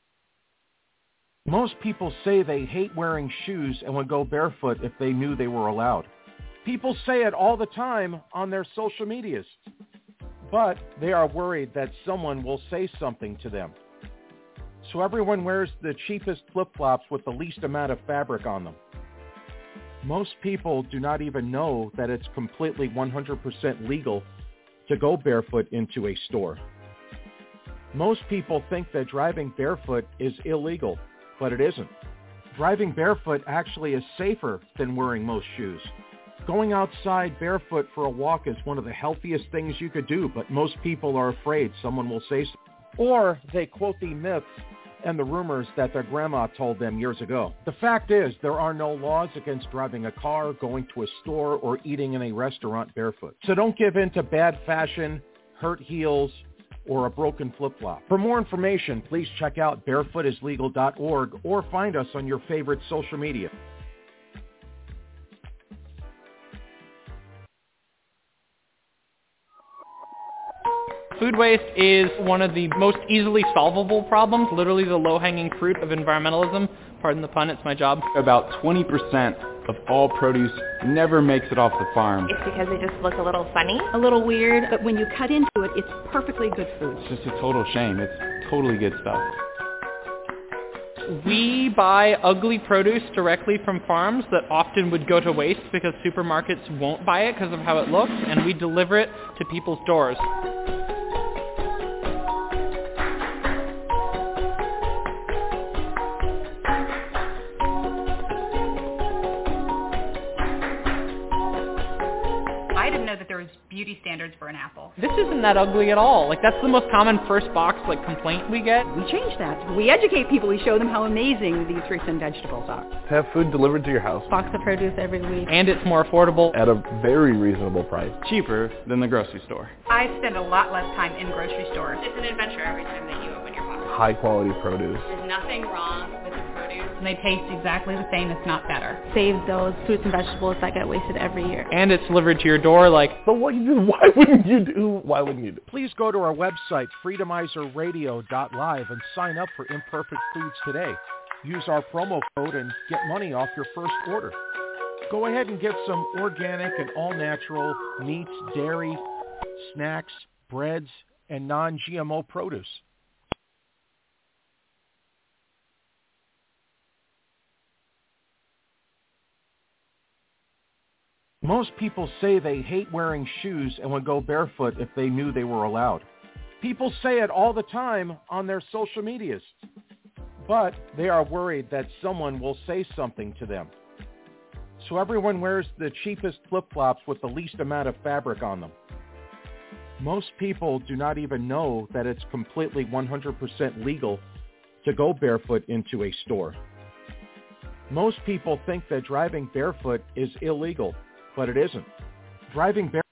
Most people say they hate wearing shoes and would go barefoot if they knew they were allowed. People say it all the time on their social medias. But they are worried that someone will say something to them. So everyone wears the cheapest flip-flops with the least amount of fabric on them. Most people do not even know that it's completely one hundred percent legal to go barefoot into a store. Most people think that driving barefoot is illegal, but it isn't. Driving barefoot actually is safer than wearing most shoes. Going outside barefoot for a walk is one of the healthiest things you could do, but most people are afraid someone will say so. Or they quote the myths and the rumors that their grandma told them years ago. The fact is, there are no laws against driving a car, going to a store, or eating in a restaurant barefoot. So don't give in to bad fashion, hurt heels, or a broken flip-flop. For more information, please check out barefoot is legal dot org or find us on your favorite social media. Food waste is one of the most easily solvable problems, literally the low-hanging fruit of environmentalism. Pardon the pun, it's my job. About twenty percent of all produce never makes it off the farm. It's because they just look a little funny. A little weird, but when you cut into it, it's perfectly good food. It's just a total shame. It's totally good stuff. We buy ugly produce directly from farms that often would go to waste because supermarkets won't buy it because of how it looks, and we deliver it to people's doors. I didn't know that there was beauty standards for an apple. This isn't that ugly at all. Like, that's the most common first box, like, complaint we get. We change that. We educate people. We show them how amazing these fruits and vegetables are. To have food delivered to your house. Box of produce every week. And it's more affordable. At a very reasonable price. Cheaper than the grocery store. I spend a lot less time in grocery stores. It's an adventure every time that you open your box. High quality produce. There's nothing wrong with the produce. And they taste exactly the same, if not better. Save those fruits and vegetables that get wasted every year. And it's delivered to your door, like... So what, why wouldn't you do, why wouldn't you do? Please go to our website, freedomizer radio dot live, and sign up for Imperfect Foods today. Use our promo code and get money off your first order. Go ahead and get some organic and all-natural meats, dairy, snacks, breads, and non-G M O produce. Most people say they hate wearing shoes and would go barefoot if they knew they were allowed. People say it all the time on their social medias, but they are worried that someone will say something to them. So everyone wears the cheapest flip-flops with the least amount of fabric on them. Most people do not even know that it's completely one hundred percent legal to go barefoot into a store. Most people think that driving barefoot is illegal, but it isn't. Driving barefoot.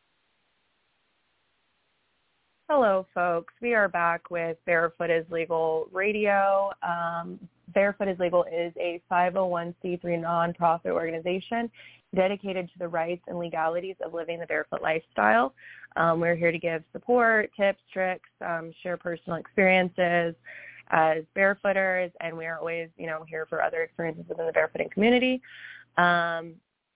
Hello, folks. We are back with Barefoot is Legal Radio. Um, Barefoot is Legal is a five oh one c three nonprofit organization dedicated to the rights and legalities of living the barefoot lifestyle. Um, we're here to give support, tips, tricks, um, share personal experiences as barefooters, and we are always, you know, here for other experiences within the barefooting community. Um,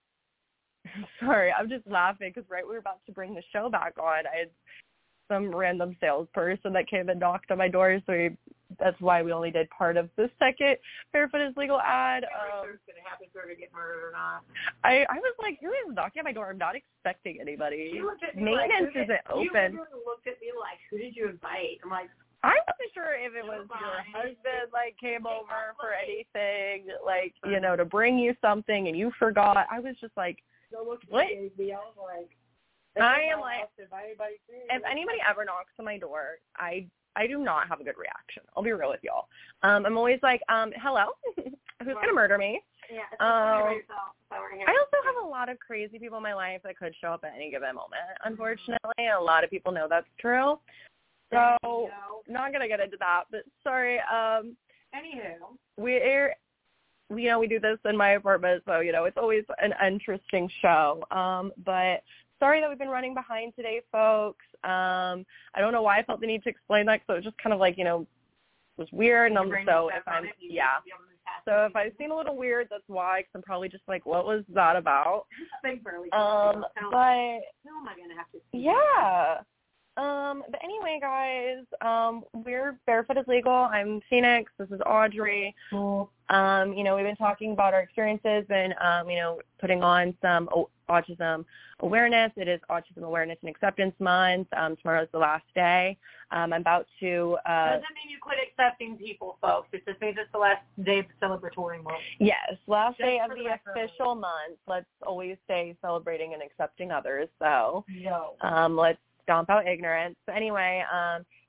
sorry, I'm just laughing because right when we were about to bring the show back on, I had some random salesperson that came and knocked on my door, so we, that's why we only did part of the second Barefoot is Legal ad. Um, What's going to happen to her to get murdered or not? I, I was like, who is knocking at my door? I'm not expecting anybody. Maintenance like, isn't you open. You looked at me like, who did you invite? I'm like, I wasn't sure if it was your husband, like, came over for anything, like, you know, to bring you something and you forgot. I was just like, what? I was like, I am like, if anybody ever knocks on my door, I I do not have a good reaction. I'll be real with y'all. Um, I'm always like, um, hello, who's going to murder me? Yeah, um, I also have a lot of crazy people in my life that could show up at any given moment, unfortunately. A lot of people know that's true. So, not going to get into that, but sorry. Um, Anywho. We're, you know, we do this in my apartment, so, you know, it's always an interesting show. Um, but sorry that we've been running behind today, folks. Um, I don't know why I felt the need to explain that, so it was just kind of like, you know, was weird. And I'm, so if I'm, yeah. So if I seem a little weird, that's why, because I'm probably just like, what was that about? Um, but, who am I going to have to see? Yeah. Um, but anyway, guys, um, we're Barefoot is Legal. I'm Phoenix. This is Audrey. Cool. Um, you know, we've been talking about our experiences and, um, you know, putting on some o- autism awareness. It is Autism Awareness and Acceptance Month. Um, tomorrow's the last day. Um, I'm about to... Uh, doesn't mean you quit accepting people, folks. It just means it's the last day of the celebratory month. Yes, last Just day of the the record. official month. Let's always stay celebrating and accepting others. So No. um, let's stomp out ignorance. So anyway, um,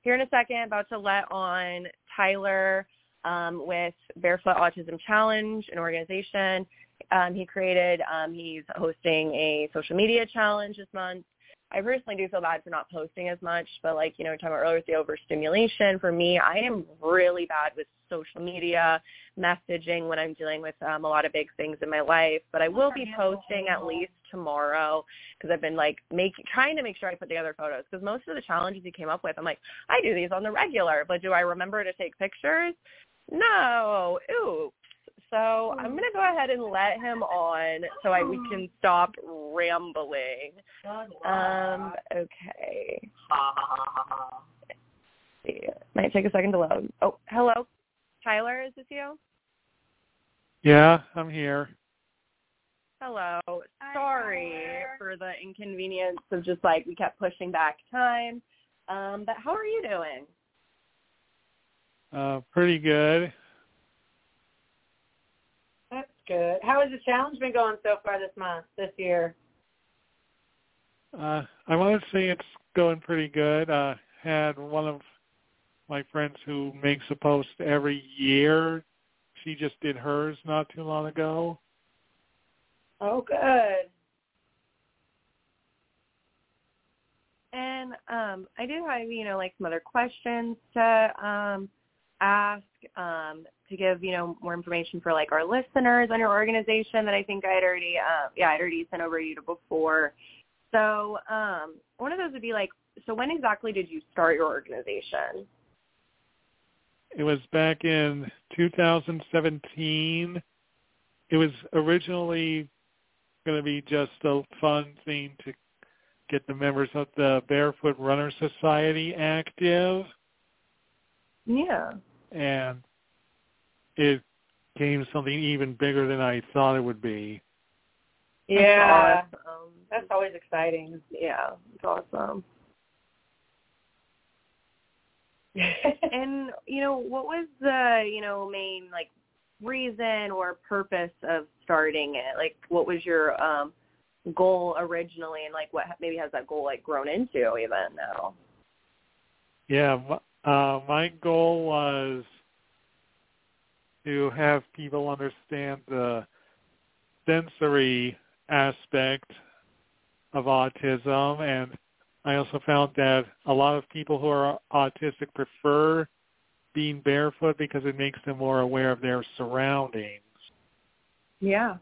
here in a second, about to let on Tyler um, with Barefoot Autism Challenge, an organization um, he created. Um, he's hosting a social media challenge this month. I personally do feel bad for not posting as much, but like, you know, we were talking about earlier with the overstimulation. For me, I am really bad with social media messaging when I'm dealing with um, a lot of big things in my life. But I will be posting at least tomorrow because I've been like making, trying to make sure I put together photos because most of the challenges he came up with, I'm like, I do these on the regular, but do I remember to take pictures? No. Oops. So I'm going to go ahead and let him on so I, we can stop rambling. Um, okay. See. Might take a second to load. Oh, hello. Tyler, is this you? Yeah, I'm here. Hello. Sorry for the inconvenience of just like we kept pushing back time. Um, but how are you doing? Uh, pretty good. That's good. How has the challenge been going so far this month, this year? Uh, I want to say it's going pretty good. Uh, had one of my friends who makes a post every year. She just did hers not too long ago. Oh, good. And um, I do have, you know, like some other questions to um, ask um, to give, you know, more information for like our listeners on your organization that I think I'd already, uh, yeah, I'd already sent over you to before. So um, one of those would be like, so when exactly did you start your organization? It was back in two thousand seventeen. It was originally going to be just a fun thing to get the members of the Barefoot Runner Society active. Yeah. And it became something even bigger than I thought it would be. Yeah. That's awesome. That's always exciting. Yeah, it's awesome. And, you know, what was the, you know, main, like, reason or purpose of starting it? Like, what was your um, goal originally, and, like, what maybe has that goal, like, grown into even now? Yeah, uh, my goal was to have people understand the sensory aspect of autism, and I also found that a lot of people who are autistic prefer being barefoot because it makes them more aware of their surroundings. Yeah.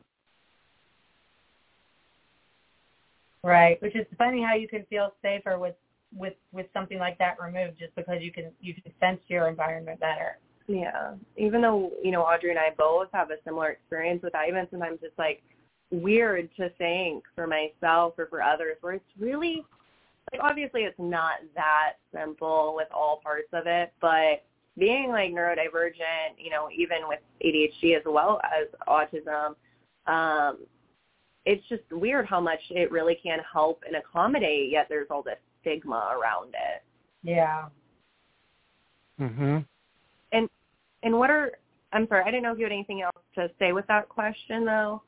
Right, which is funny how you can feel safer with, with, with something like that removed just because you can you can sense your environment better. Yeah. Even though, you know, Audrey and I both have a similar experience with that, even sometimes it's like weird to think for myself or for others where it's really, like, obviously it's not that simple with all parts of it, but being like neurodivergent, you know, even with A D H D as well as autism, um, it's just weird how much it really can help and accommodate, yet there's all this stigma around it. Yeah. Mhm. And and what are, I'm sorry, I didn't know if you had anything else to say with that question though.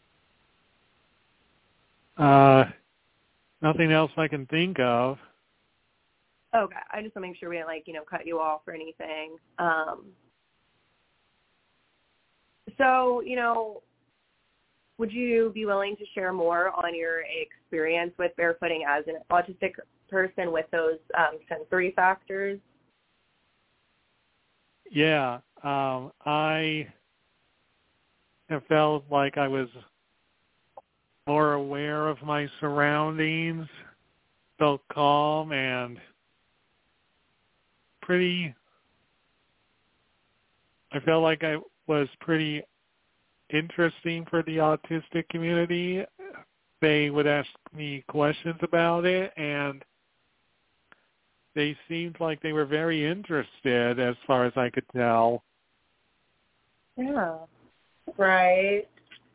Uh, nothing else I can think of. Okay, I just want to make sure we didn't, like, you know, cut you off or anything. Um, so, you know, would you be willing to share more on your experience with barefooting as an autistic person with those um, sensory factors? Yeah, um, I have felt like I was more aware of my surroundings, felt calm and pretty, I felt like I was pretty interesting for the autistic community. They would ask me questions about it, and they seemed like they were very interested as far as I could tell. Yeah. Right.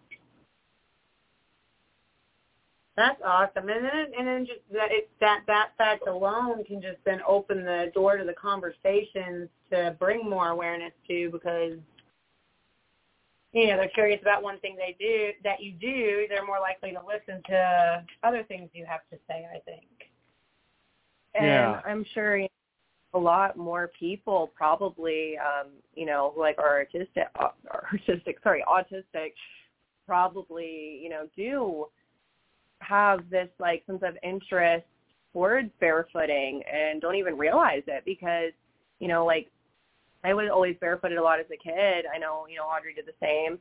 That's awesome, and then and then just that it, that that fact alone can just then open the door to the conversations to bring more awareness to, because you know they're curious about one thing they do that you do, they're more likely to listen to other things you have to say, I think. And yeah. I'm sure a lot more people probably, um, you know, who like are artistic, uh, artistic, sorry, autistic, probably, you know, do have this like sense of interest towards barefooting and don't even realize it because, you know, like I was always barefooted a lot as a kid. I know, you know, Audrey did the same.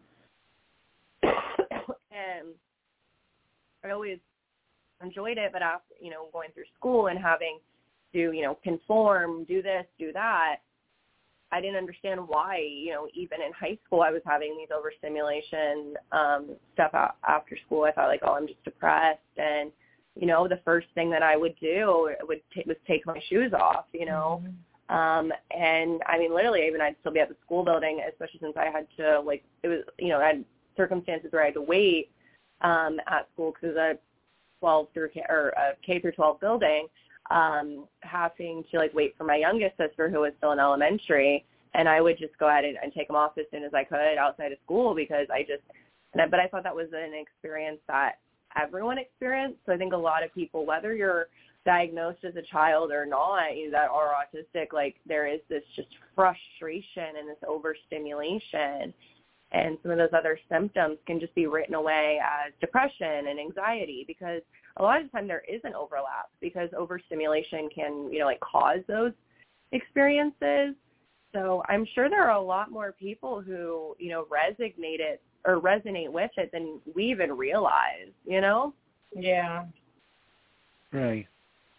And I always enjoyed it, but after, you know, going through school and having to, you know, conform, do this, do that, I didn't understand why, you know, even in high school I was having these overstimulation um, stuff after school. I thought like, oh, I'm just depressed. And, you know, the first thing that I would do would t- was take my shoes off, you know. Mm-hmm. Um, and I mean, literally, even I'd still be at the school building, especially since I had to, like, it was, you know, I had circumstances where I had to wait um, at school because it was a twelve through K, or a K through twelve building, um, having to like wait for my youngest sister who was still in elementary, and I would just go ahead and, and take them off as soon as I could outside of school because I just, and I, but I thought that was an experience that everyone experienced. So I think a lot of people, whether you're diagnosed as a child or not, you know, that are autistic, like there is this just frustration and this overstimulation, and some of those other symptoms can just be written away as depression and anxiety because a lot of the time there is an overlap because overstimulation can, you know, like cause those experiences. So I'm sure there are a lot more people who, you know, resonate it or resonate with it than we even realize, you know? Yeah. Right.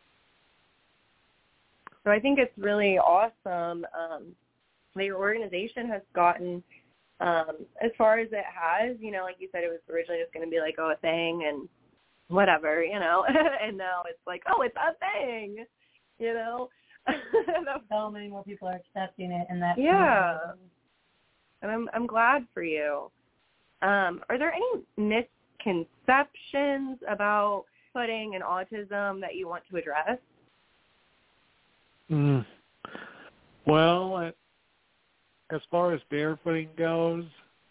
So I think it's really awesome um, that your organization has gotten um, as far as it has. You know, like you said, it was originally just going to be like, oh, a thing and whatever, you know, and now it's like, oh, it's a thing, you know. So many more people are accepting it, and that. Yeah, and I'm I'm glad for you. Um, are there any misconceptions about footing and autism that you want to address? Mm. Well, as far as barefooting goes,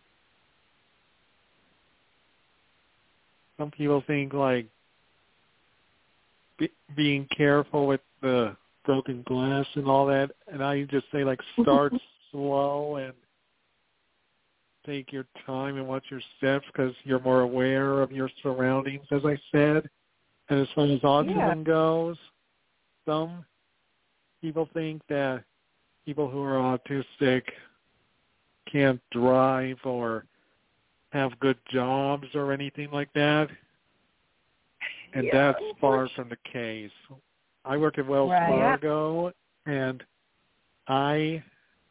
some people think like be, being careful with the broken glass and all that, and I just say like start slow and take your time and watch your steps because you're more aware of your surroundings, as I said. And as far as autism yeah. goes, some people think that people who are autistic can't drive or have good jobs or anything like that. And yeah. that's far from the case. I work at Wells right. Fargo, and I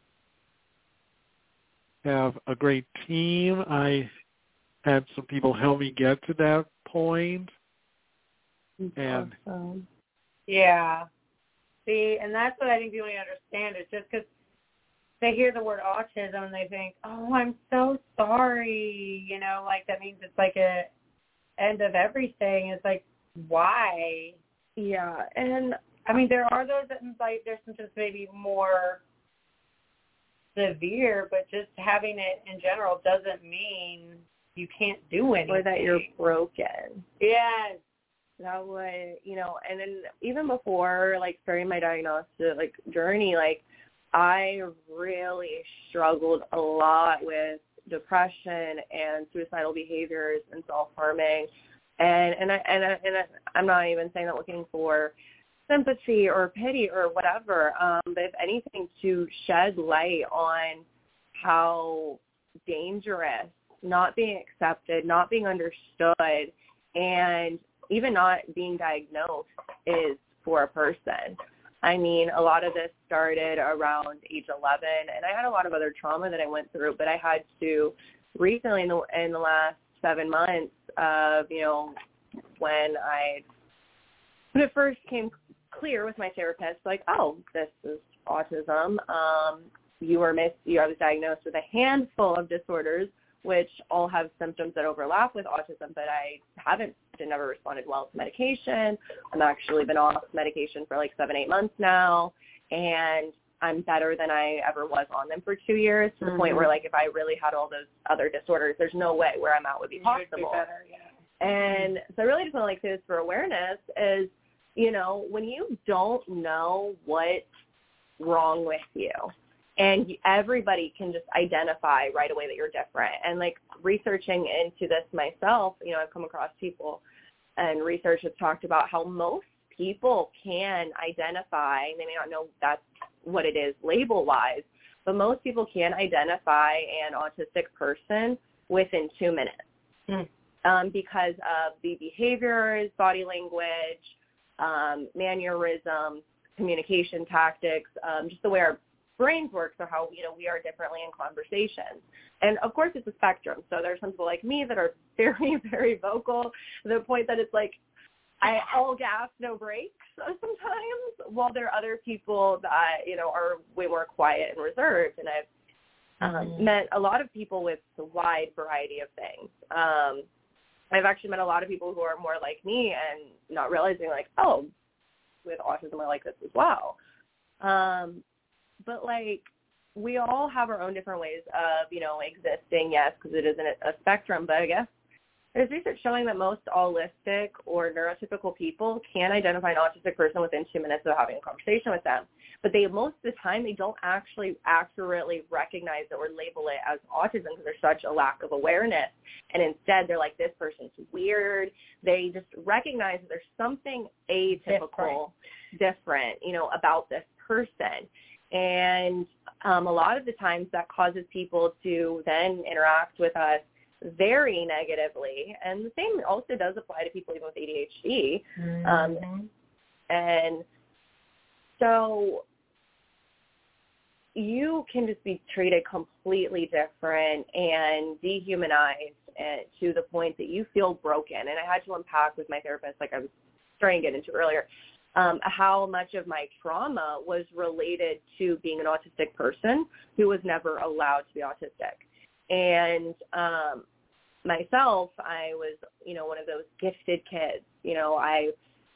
have a great team. I had some people help me get to that point. That's and awesome. Yeah. See, and that's what I think people need to understand is just because they hear the word autism and they think, oh, I'm so sorry, you know, like that means it's like a end of everything. It's like, why? Yeah, and I mean, there are those that like there's symptoms maybe more severe, but just having it in general doesn't mean you can't do anything. Or that you're broken. Yes. That way, you know, and then even before, like, starting my diagnostic, like, journey, like, I really struggled a lot with depression and suicidal behaviors and self-harming. And and I and I, and I, I'm not even saying that looking for sympathy or pity or whatever, um, but if anything, to shed light on how dangerous not being accepted, not being understood, and even not being diagnosed is for a person. I mean, a lot of this started around age eleven, and I had a lot of other trauma that I went through, but I had to recently in the, in the last seven months of, you know, when I, when it first came clear with my therapist, like, oh, this is autism. Um, you were mis- you, I was diagnosed with a handful of disorders, which all have symptoms that overlap with autism, but I haven't, never responded well to medication. I've actually been off medication for like seven, eight months now, and I'm better than I ever was on them for two years to the mm-hmm. point where, like, if I really had all those other disorders, there's no way where I'm at would be possible. Be better, yeah. And so I really just want to, like, say this for awareness is, you know, when you don't know what wrong with you. And everybody can just identify right away that you're different. And like researching into this myself, you know, I've come across people and research has talked about how most people can identify, and they may not know that's what it is label-wise, but most people can identify an autistic person within two minutes mm. um, because of the behaviors, body language, um, mannerism, communication tactics, um, just the way our brains work, so how, you know, we are differently in conversations. And of course it's a spectrum. So there's some people like me that are very, very vocal to the point that it's like I all gas, no brakes sometimes, while there are other people that, you know, are way more quiet and reserved. And I've um, mm-hmm. met a lot of people with a wide variety of things. Um, I've actually met a lot of people who are more like me and not realizing like, oh, with autism I like this as well. Um, but like we all have our own different ways of, you know, existing, yes, because it isn't a spectrum, but I guess there's research showing that most allistic or neurotypical people can identify an autistic person within two minutes of having a conversation with them. But they, most of the time, they don't actually accurately recognize it or label it as autism because there's such a lack of awareness. And instead, they're like, this person's weird. They just recognize that there's something atypical, different, different you know, about this person. And um, a lot of the times that causes people to then interact with us very negatively. And the same also does apply to people even with A D H D. Mm-hmm. Um, and so you can just be treated completely different and dehumanized and to the point that you feel broken. And I had to unpack with my therapist, like I was starting to get into earlier, um, how much of my trauma was related to being an autistic person who was never allowed to be autistic. And um, myself, I was, you know, one of those gifted kids. You know, I,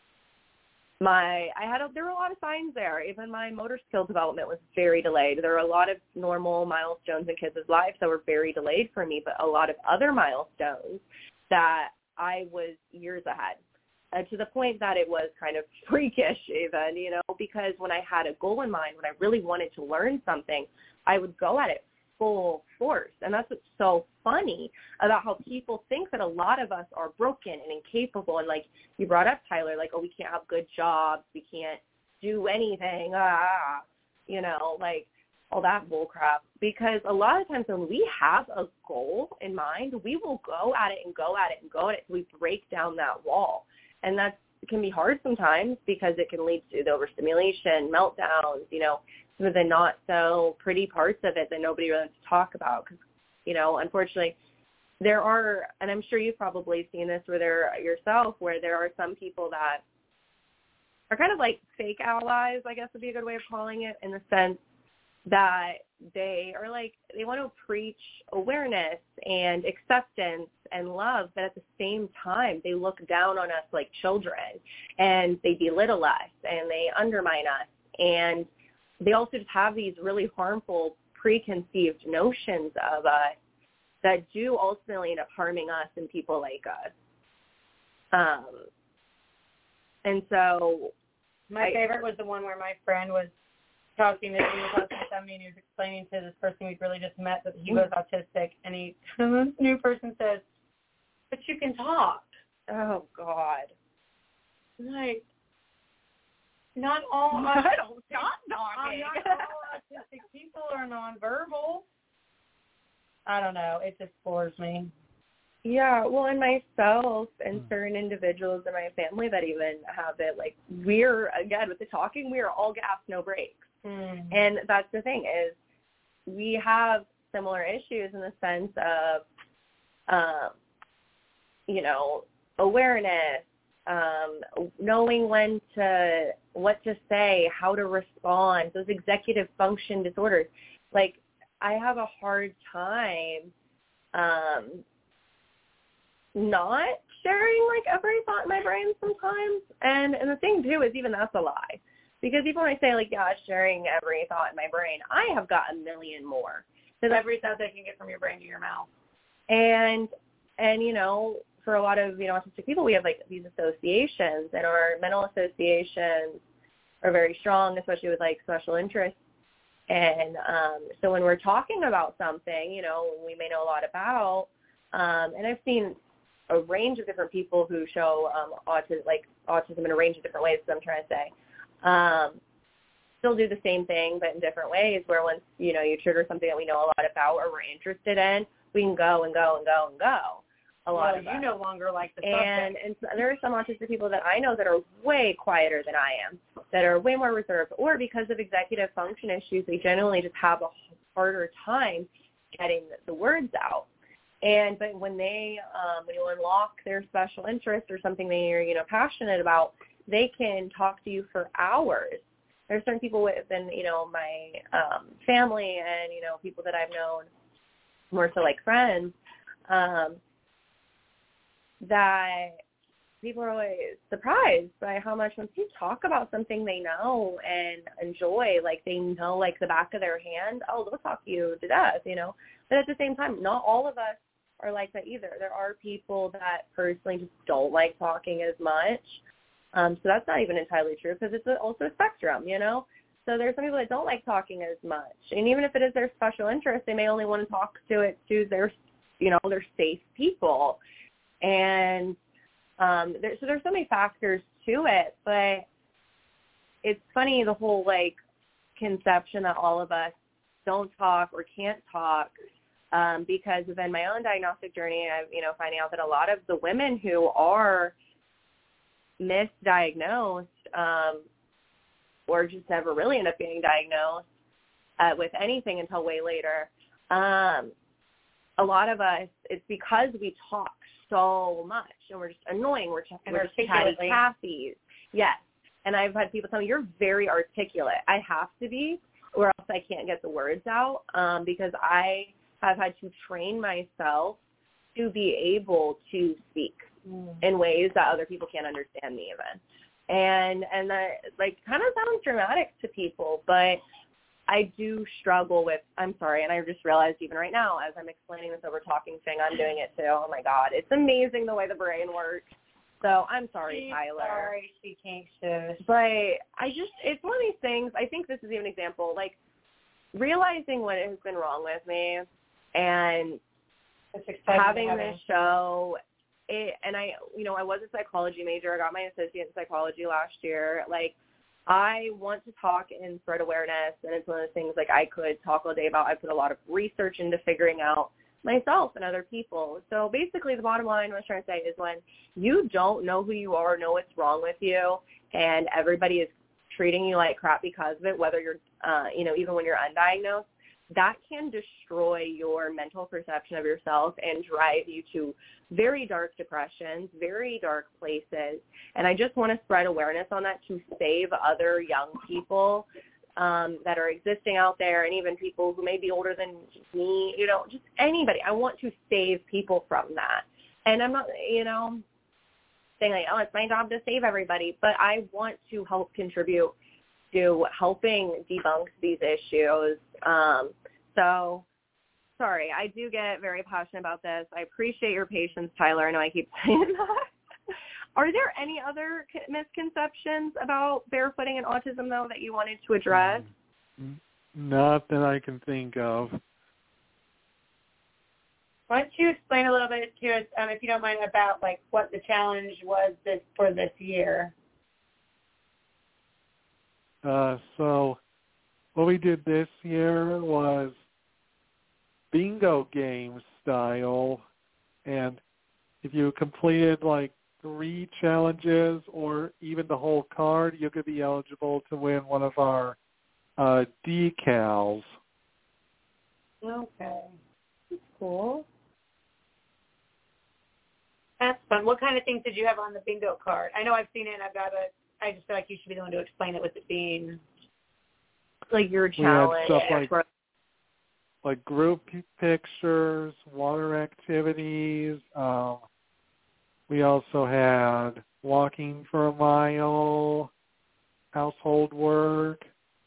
my, I had, a, there were a lot of signs there. Even my motor skill development was very delayed. There were a lot of normal milestones in kids' lives that were very delayed for me, but a lot of other milestones that I was years ahead. Uh, to the point that it was kind of freakish even, you know, because when I had a goal in mind, when I really wanted to learn something, I would go at it full force. And that's what's so funny about how people think that a lot of us are broken and incapable. And like you brought up, Tyler, like, oh, we can't have good jobs. We can't do anything. Ah, you know, like all that bull crap. Because a lot of times when we have a goal in mind, we will go at it and go at it and go at it. So we break down that wall. And that can be hard sometimes because it can lead to the overstimulation, meltdowns, you know, some of the not so pretty parts of it that nobody really wants to talk about. Because, you know, unfortunately, there are, and I'm sure you've probably seen this where there yourself, where there are some people that are kind of like fake allies, I guess would be a good way of calling it, in the sense that they are like, they want to preach awareness and acceptance and love, but at the same time, they look down on us like children, and they belittle us, and they undermine us, and they also just have these really harmful preconceived notions of us that do ultimately end up harming us and people like us. Um, and so... My I, favorite was the one where my friend was talking to, he was talking to somebody, and he was explaining to this person we'd really just met that he was autistic, and he, this new person says, but you can talk. Oh, God. Like, not all I autistic, don't stop talking. not all autistic people are nonverbal. I don't know. It just floors me. Yeah, well, and myself and certain individuals in my family that even have it, like, we're, again, with the talking, we are all gas, no brakes. Mm. And that's the thing is we have similar issues in the sense of, um, you know, awareness, um, knowing when to, what to say, how to respond, those executive function disorders. Like, I have a hard time um, not sharing, like, every thought in my brain sometimes. And, and the thing, too, is even that's a lie. Because even when I say, like, yeah, sharing every thought in my brain, I have got a million more. So every thought that can get from your brain to your mouth. And, and you know, for a lot of, you know, autistic people, we have, like, these associations, and our mental associations are very strong, especially with like special interests. And um, so when we're talking about something, you know, we may know a lot about, um, and I've seen a range of different people who show um, autism, like autism in a range of different ways, as I'm trying to say. Um, still do the same thing, but in different ways, where once, you know, you trigger something that we know a lot about or we're interested in, we can go and go and go and go. A lot well, of you us. no longer like the and, subject. and so there are some autistic people that I know that are way quieter than I am, that are way more reserved, or because of executive function issues, they generally just have a harder time getting the words out. And but when they, um, when you unlock their special interest or something they're, you know, passionate about, they can talk to you for hours. There's certain people within, you know, my um, family and, you know, people that I've known, more so like friends, um, that people are always surprised by how much when people talk about something they know and enjoy, like they know like the back of their hand, oh, they'll talk you to death, you know. But at the same time, not all of us are like that either. There are people that personally just don't like talking as much. Um, so that's not even entirely true because it's also a spectrum, you know. So there's some people that don't like talking as much. And even if it is their special interest, they may only want to talk to it to their, you know, their safe people. And um, there, so there's so many factors to it, but it's funny, the whole, like, conception that all of us don't talk or can't talk, um, because within my own diagnostic journey, I'm, you know, finding out that a lot of the women who are misdiagnosed um, or just never really end up getting diagnosed uh, with anything until way later, um, a lot of us, it's because we talk so much and we're just annoying. We're, ch- we're just chatty Cathy's. Yes. And I've had people tell me, you're very articulate. I have to be, or else I can't get the words out, um, because I have had to train myself to be able to speak mm. in ways that other people can't understand me even. And, and that, like, kind of sounds dramatic to people, but I do struggle with, I'm sorry, and I just realized even right now as I'm explaining this over talking thing, I'm doing it too. Oh, my God. It's amazing the way the brain works. So I'm sorry, She's Tyler. Sorry, she can't shush. But I just, it's one of these things, I think this is even an example, like realizing what has been wrong with me and having this show, it, and I, you know, I was a psychology major. I got my associate in psychology last year. Like, I want to talk and spread awareness, and it's one of those things, like, I could talk all day about. I put a lot of research into figuring out myself and other people. So basically the bottom line I was trying to say is when you don't know who you are, know what's wrong with you, and everybody is treating you like crap because of it, whether you're, uh, you know, even when you're undiagnosed, that can destroy your mental perception of yourself and drive you to very dark depressions, very dark places. And I just want to spread awareness on that to save other young people um, that are existing out there, and even people who may be older than me, you know, just anybody. I want to save people from that. And I'm not, you know, saying like, oh, it's my job to save everybody, but I want to help contribute to helping debunk these issues. Um, so, sorry, I do get very passionate about this. I appreciate your patience, Tyler. I know I keep saying that. Are there any other misconceptions about barefooting and autism, though, that you wanted to address? Not that I can think of. Why don't you explain a little bit to us, um, if you don't mind, about like what the challenge was this for this year? Uh, so what we did this year was bingo game style, and if you completed like three challenges or even the whole card, you could be eligible to win one of our uh, decals. Okay. That's cool. That's fun. What kind of things did you have on the bingo card? I know I've seen it and I've got it. I just feel like you should be the one to explain it with it being like your challenge. We had stuff like, like group pictures, water activities. Um, we also had walking for a mile, household work,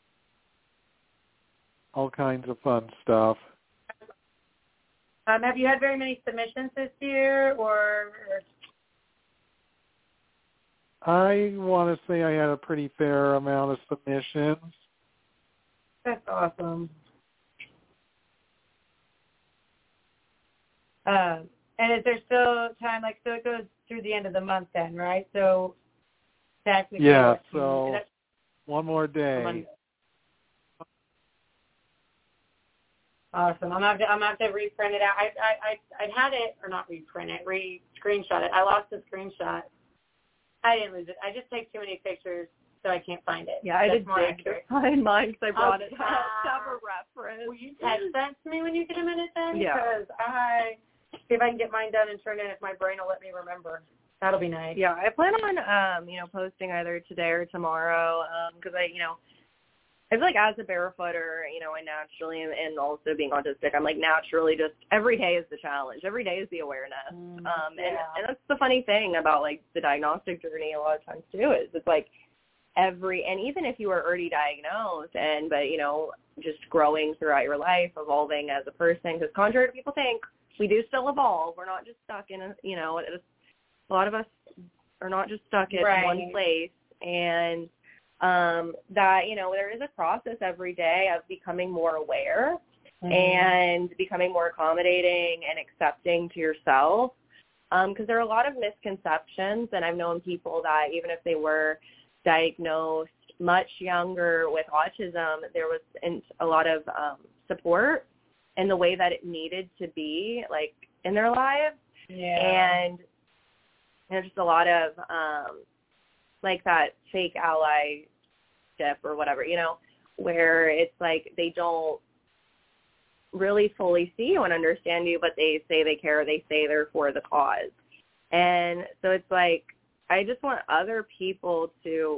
all kinds of fun stuff. Um, have you had very many submissions this year, or? I want to say I had a pretty fair amount of submissions. That's awesome. Uh, and is there still time? Like, so it goes through the end of the month then, right? So technically, yeah. So one more day. Awesome. I'm gonna have to, I'm gonna have to reprint it out. I I I I had it or not reprint it, re screenshot it. I lost the screenshot. I didn't lose it. I just take too many pictures, so I can't find it. Yeah, I That's did more dig to accurate. find mine because I brought Oh, it to God. have a reference. Will you text that to me when you get a minute then? Yeah. Because I see if I can get mine done and turn in if my brain will let me remember. That'll be nice. Yeah, I plan on um, you know, posting either today or tomorrow because I, you know, I feel like as a barefooter, you know, I naturally am, and also being autistic, I'm like naturally just every day is the challenge. Every day is the awareness. Mm, um, yeah. and, and that's the funny thing about like the diagnostic journey a lot of times too is it's like every, and even if you are already diagnosed and, but, you know, just growing throughout your life, evolving as a person, because contrary to people think, we do still evolve. We're not just stuck in a, you know, a lot of us are not just stuck in Right. one place. And um, that, you know, there is a process every day of becoming more aware mm-hmm. and becoming more accommodating and accepting to yourself. Because um, there are a lot of misconceptions, and I've known people that even if they were diagnosed much younger with autism, there was a lot of um, support in the way that it needed to be, like, in their lives. Yeah. And there's just a lot of, um, like, that fake allyship or whatever, you know, where it's like they don't really fully see you and understand you, but they say they care, they say they're for the cause. And so it's like, I just want other people to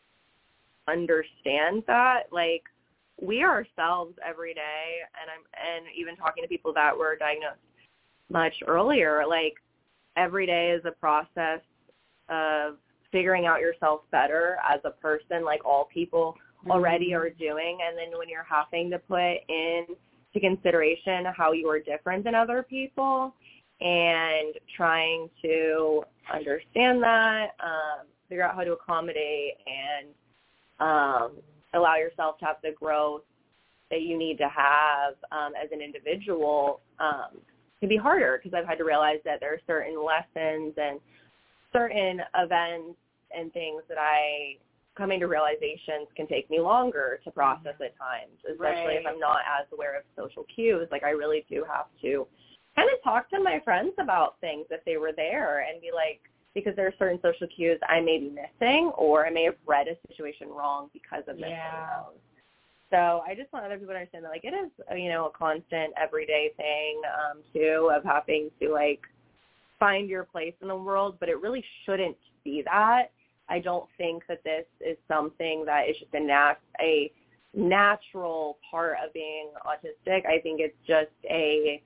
understand that, like, we ourselves every day, and I'm and even talking to people that were diagnosed much earlier, like, every day is a process of figuring out yourself better as a person, like all people already mm-hmm. are doing. And then when you're having to put into consideration how you are different than other people and trying to understand that, um, figure out how to accommodate and um, allow yourself to have the growth that you need to have um, as an individual um, can be harder, because I've had to realize that there are certain lessons and certain events and things that I, coming to realizations, can take me longer to process at times, especially Right. if I'm not as aware of social cues. Like, I really do have to kind of talk to my friends about things if they were there and be like, because there are certain social cues I may be missing, or I may have read a situation wrong because of missing Yeah. those. So I just want other people to understand that, like, it is, you know, a constant everyday thing, um, too, of having to, like, find your place in the world, but it really shouldn't be that. I don't think that this is something that is just a, nat- a natural part of being autistic. I think it's just a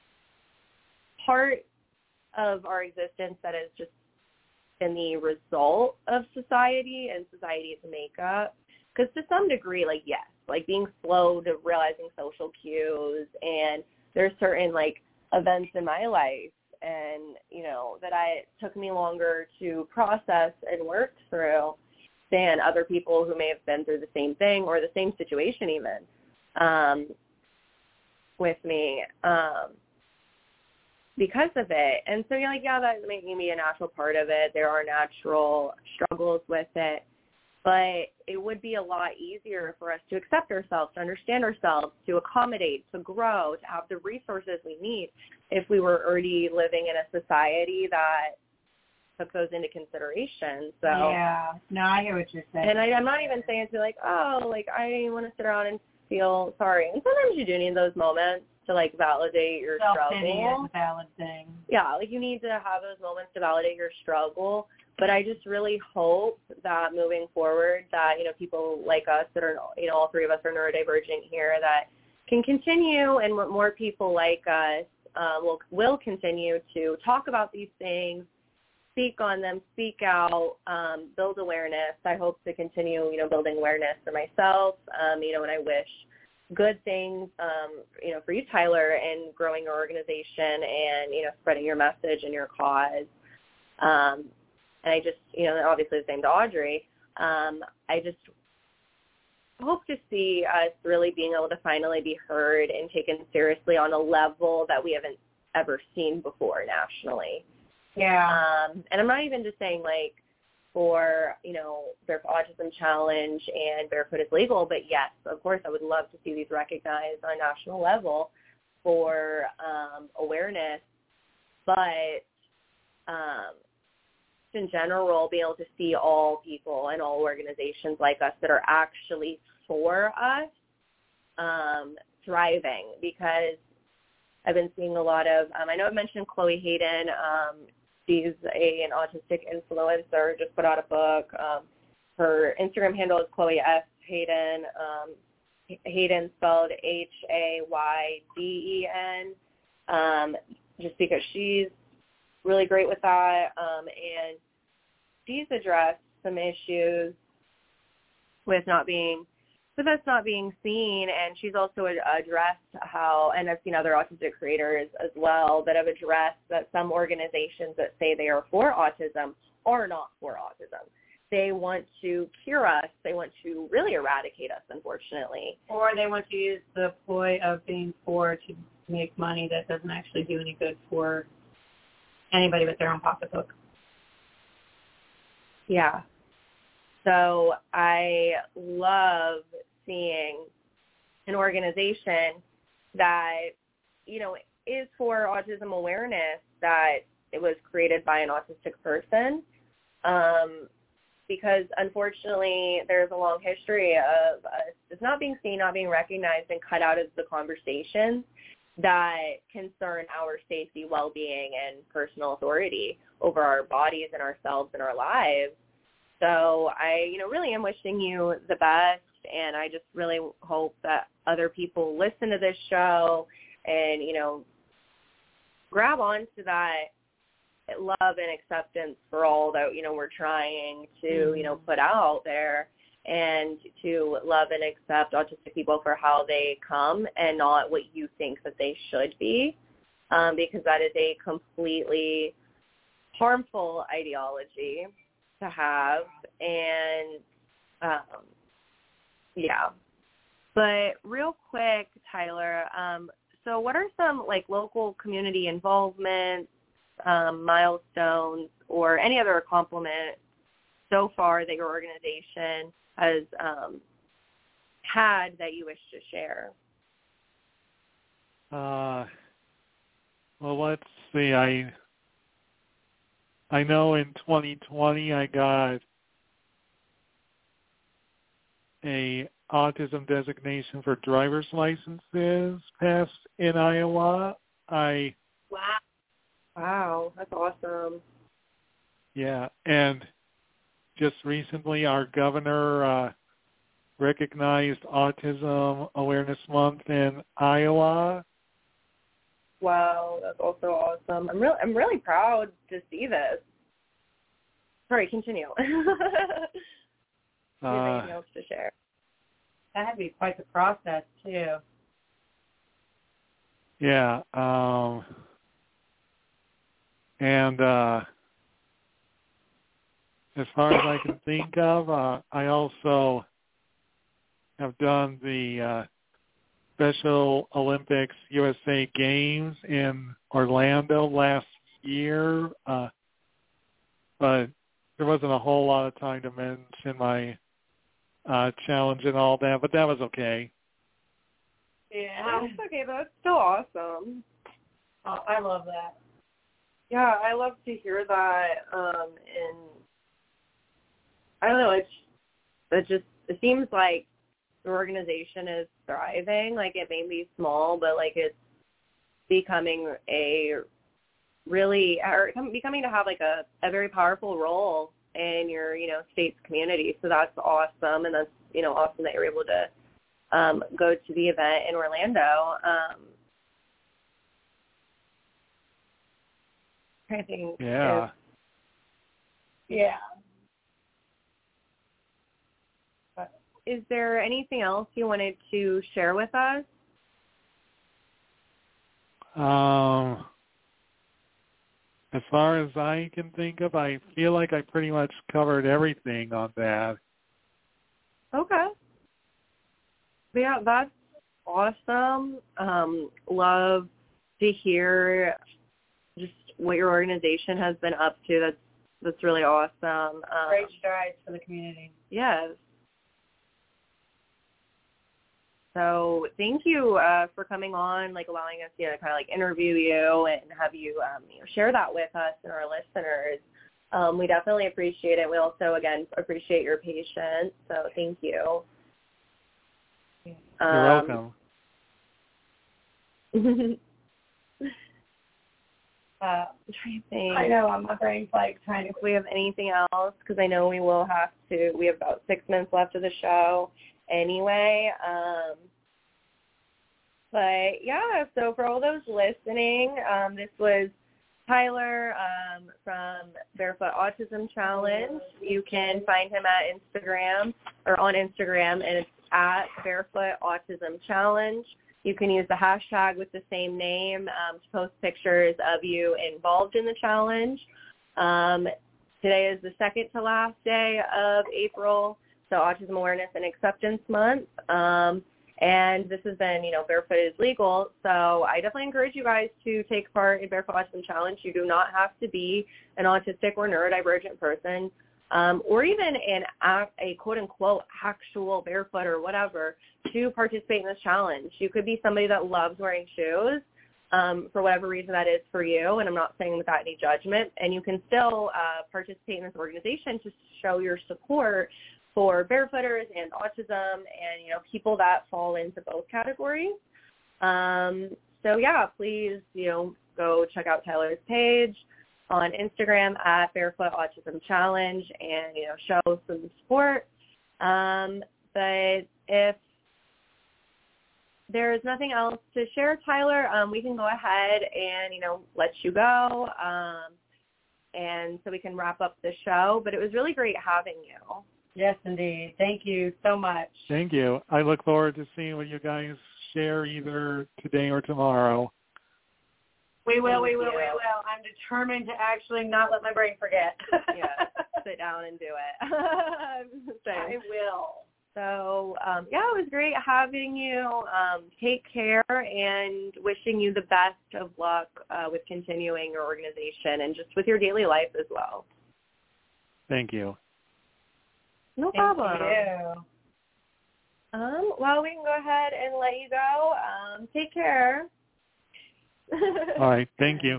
part of our existence that is just in the result of society and society's makeup. Because to some degree, like, yes, like being slow to realizing social cues, and there's certain, like, events in my life and, you know, that I it took me longer to process and work through than other people who may have been through the same thing or the same situation even um, with me um, because of it. And so you're like, yeah, that's making me a natural part of it. There are natural struggles with it. But it would be a lot easier for us to accept ourselves, to understand ourselves, to accommodate, to grow, to have the resources we need if we were already living in a society that took those into consideration. So yeah, no, I hear what you're saying. And I, I'm not even saying to be like, oh, like, I want to sit around and feel sorry. And sometimes you do need those moments to, like, validate your Self-pity struggle. is a valid thing. Yeah, like, you need to have those moments to validate your struggle. But I just really hope that moving forward that, you know, people like us that are, you know, all three of us are neurodivergent here, that can continue, and more people like us uh, will will continue to talk about these things, speak on them, speak out, um, build awareness. I hope to continue, you know, building awareness for myself, um, you know, and I wish good things, um, you know, for you, Tyler, and growing your organization and, you know, spreading your message and your cause. Um and I just, you know, obviously the same to Audrey, um, I just hope to see us really being able to finally be heard and taken seriously on a level that we haven't ever seen before nationally. Yeah. Um, and I'm not even just saying, like, for, you know, Barefoot Autism Challenge and Barefoot is Legal, but yes, of course, I would love to see these recognized on a national level for um, awareness, but um, in general, be able to see all people and all organizations like us that are actually for us um, thriving, because I've been seeing a lot of, um, I know I mentioned Chloe Hayden. Um, she's a, an autistic influencer, just put out a book. Um, her Instagram handle is Chloe S. Hayden, um, Hayden spelled H A Y D E N, um, just because she's really great with that. Um, and she's addressed some issues with not being, with us not being seen, and she's also addressed how, and I've seen other autistic creators as well that have addressed that some organizations that say they are for autism are not for autism. They want to cure us. They want to really eradicate us, unfortunately. Or they want to use the ploy of being for to make money that doesn't actually do any good for anybody but their own pocketbook. Yeah. So I love seeing an organization that, you know, is for autism awareness, that it was created by an autistic person, um, because unfortunately there's a long history of us just not being seen, not being recognized, and cut out of the conversations that concern our safety, well-being, and personal authority over our bodies and ourselves and our lives. So I, you know, really am wishing you the best, and I just really hope that other people listen to this show and, you know, grab onto that love and acceptance for all that, you know, we're trying to, you know, put out there, and to love and accept autistic people for how they come and not what you think that they should be, um, because that is a completely harmful ideology to have. And um, yeah. But real quick, Tyler, um, so what are some like local community involvement, um, milestones, or any other accomplishment so far that your organization has um, had that you wish to share? Uh, well, let's see. I I know in twenty twenty I got a autism designation for driver's licenses passed in Iowa. I wow, wow, that's awesome. Yeah, and just recently our governor uh, recognized Autism Awareness Month in Iowa. Wow, that's also awesome. I'm really, I'm really proud to see this. Sorry, continue. Do you have Uh, anything else to share? That had to be quite the process, too. yeah, um, and uh, as far as I can think of, uh, I also have done the uh, Special Olympics U S A Games in Orlando last year, uh, but there wasn't a whole lot of time to mention my uh, challenge and all that, but that was okay. Yeah, that's okay. That's still awesome. Oh, I love that. Yeah, I love to hear that. Um, and I don't know, it's it just it seems like the organization is thriving. Like, it may be small, but like it's becoming a really, or becoming to have like a, a very powerful role in your, you know, state's community. So that's awesome, and that's, you know, awesome that you're able to um, go to the event in Orlando. Um, I think. Yeah. If, yeah. Is there anything else you wanted to share with us? Um, as far as I can think of, I feel like I pretty much covered everything on that. Okay. Yeah, that's awesome. Um, love to hear just what your organization has been up to. That's that's really awesome. Um, Great strides for the community. Yes. So thank you uh, for coming on, like allowing us, you know, to kind of like interview you and have you, um, you know, share that with us and our listeners. Um, we definitely appreciate it. We also, again, appreciate your patience. So thank you. You're um, welcome. Uh, I'm trying to think. I know, my brain's like trying to... If we have anything else, because I know we will have to, we have about six minutes left of the show anyway. Um, but, yeah, so for all those listening, um, this was Tyler um, from Barefoot Autism Challenge. You can find him at Instagram, or on Instagram, and it's at Barefoot Autism Challenge. You can use the hashtag with the same name um, to post pictures of you involved in the challenge. Um, today is the second to last day of April, so Autism Awareness and Acceptance Month. Um, and this has been, you know, Barefoot is Legal. So I definitely encourage you guys to take part in Barefoot Autism Challenge. You do not have to be an autistic or neurodivergent person. Um, or even an a quote-unquote actual barefoot or whatever, to participate in this challenge. You could be somebody that loves wearing shoes um, for whatever reason that is for you, and I'm not saying without any judgment, and you can still uh, participate in this organization to show your support for barefooters and autism and, you know, people that fall into both categories. Um, so, yeah, please, you know, go check out Tyler's page on Instagram at Barefoot Autism Challenge and, you know, show some support. Um, but if there's nothing else to share, Tyler, um, we can go ahead and, you know, let you go. Um, and so we can wrap up the show. But it was really great having you. Yes, indeed. Thank you so much. Thank you. I look forward to seeing what you guys share either today or tomorrow. We will, we will, we will. I'm determined to actually not let my brain forget. Yeah, sit down and do it. I will. So, um, yeah, it was great having you. Um, take care and wishing you the best of luck uh, with continuing your organization and just with your daily life as well. Thank you. No Thank problem. you. Um, well, we can go ahead and let you go. Um, take care. All right. Thank you.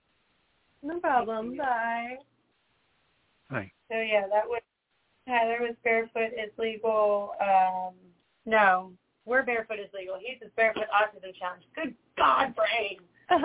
No problem. Bye. Bye. So, yeah, that was Tyler with Barefoot is Legal. Um, no, we're Barefoot is Legal. He's with Barefoot Autism Challenge. Good God, brain.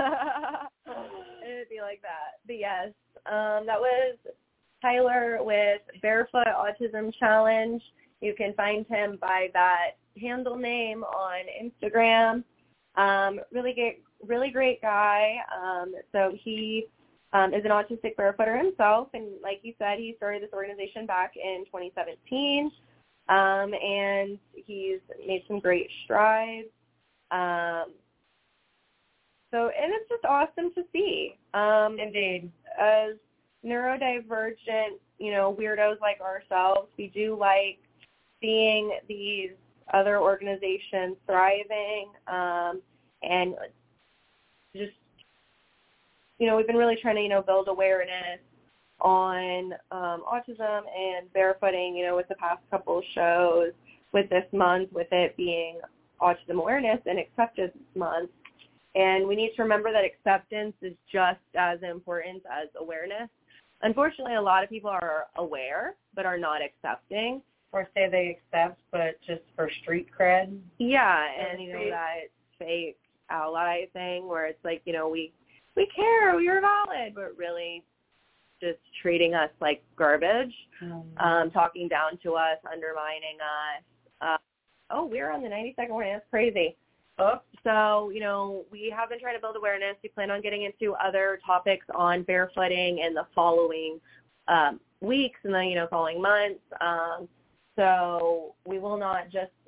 It'd be like that. But, yes, um, that was Tyler with Barefoot Autism Challenge. You can find him by that handle name on Instagram. Um, really great, really great guy. Um, so he um, is an autistic barefooter himself, and like he said, he started this organization back in twenty seventeen, um, and he's made some great strides. Um, so, and it's just awesome to see. Um, Indeed. As neurodivergent, you know, weirdos like ourselves, we do like seeing these other organizations thriving, um, and just, you know, we've been really trying to, you know, build awareness on um, autism and barefooting, you know, with the past couple of shows, with this month, with it being Autism Awareness and Acceptance Month. And we need to remember that acceptance is just as important as awareness. Unfortunately, a lot of people are aware but are not accepting. Or say they accept, but just for street cred. Yeah, and, you know, that fake ally thing where it's like, you know, we we care, you're valid, but really just treating us like garbage, mm-hmm. um, talking down to us, undermining us. Uh, oh, we're on the ninety-second morning. That's crazy. Oh. So, you know, we have been trying to build awareness. We plan on getting into other topics on barefooting in the following um, weeks and the, you know, following months. Um, So we will not just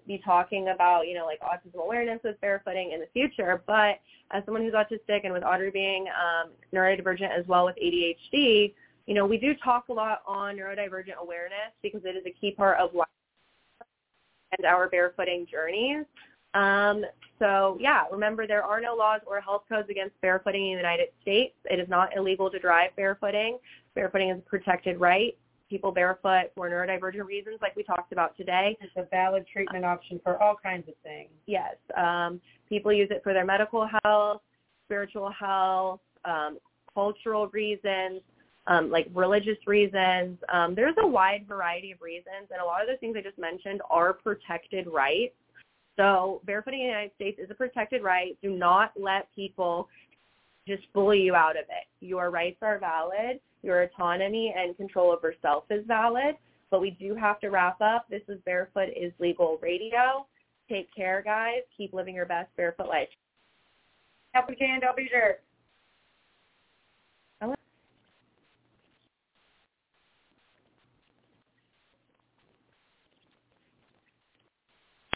be talking about, you know, like autism awareness with barefooting in the future. But as someone who's autistic and with Audrey being um, neurodivergent as well with A D H D, you know, we do talk a lot on neurodivergent awareness because it is a key part of life and our barefooting journeys. Um, so, yeah, remember there are no laws or health codes against barefooting in the United States. It is not illegal to drive barefooting. Barefooting is a protected right. People barefoot for neurodivergent reasons like we talked about today. It's a valid treatment option for all kinds of things. Yes. Um, people use it for their medical health, spiritual health, um, cultural reasons, um, like religious reasons. Um, there's a wide variety of reasons, and a lot of the things I just mentioned are protected rights. So barefooting in the United States is a protected right. Do not let people just bully you out of it. Your rights are valid. Your autonomy and control over self is valid. But we do have to wrap up. This is Barefoot is Legal Radio. Take care, guys. Keep living your best barefoot life. Help we can, don't be sure.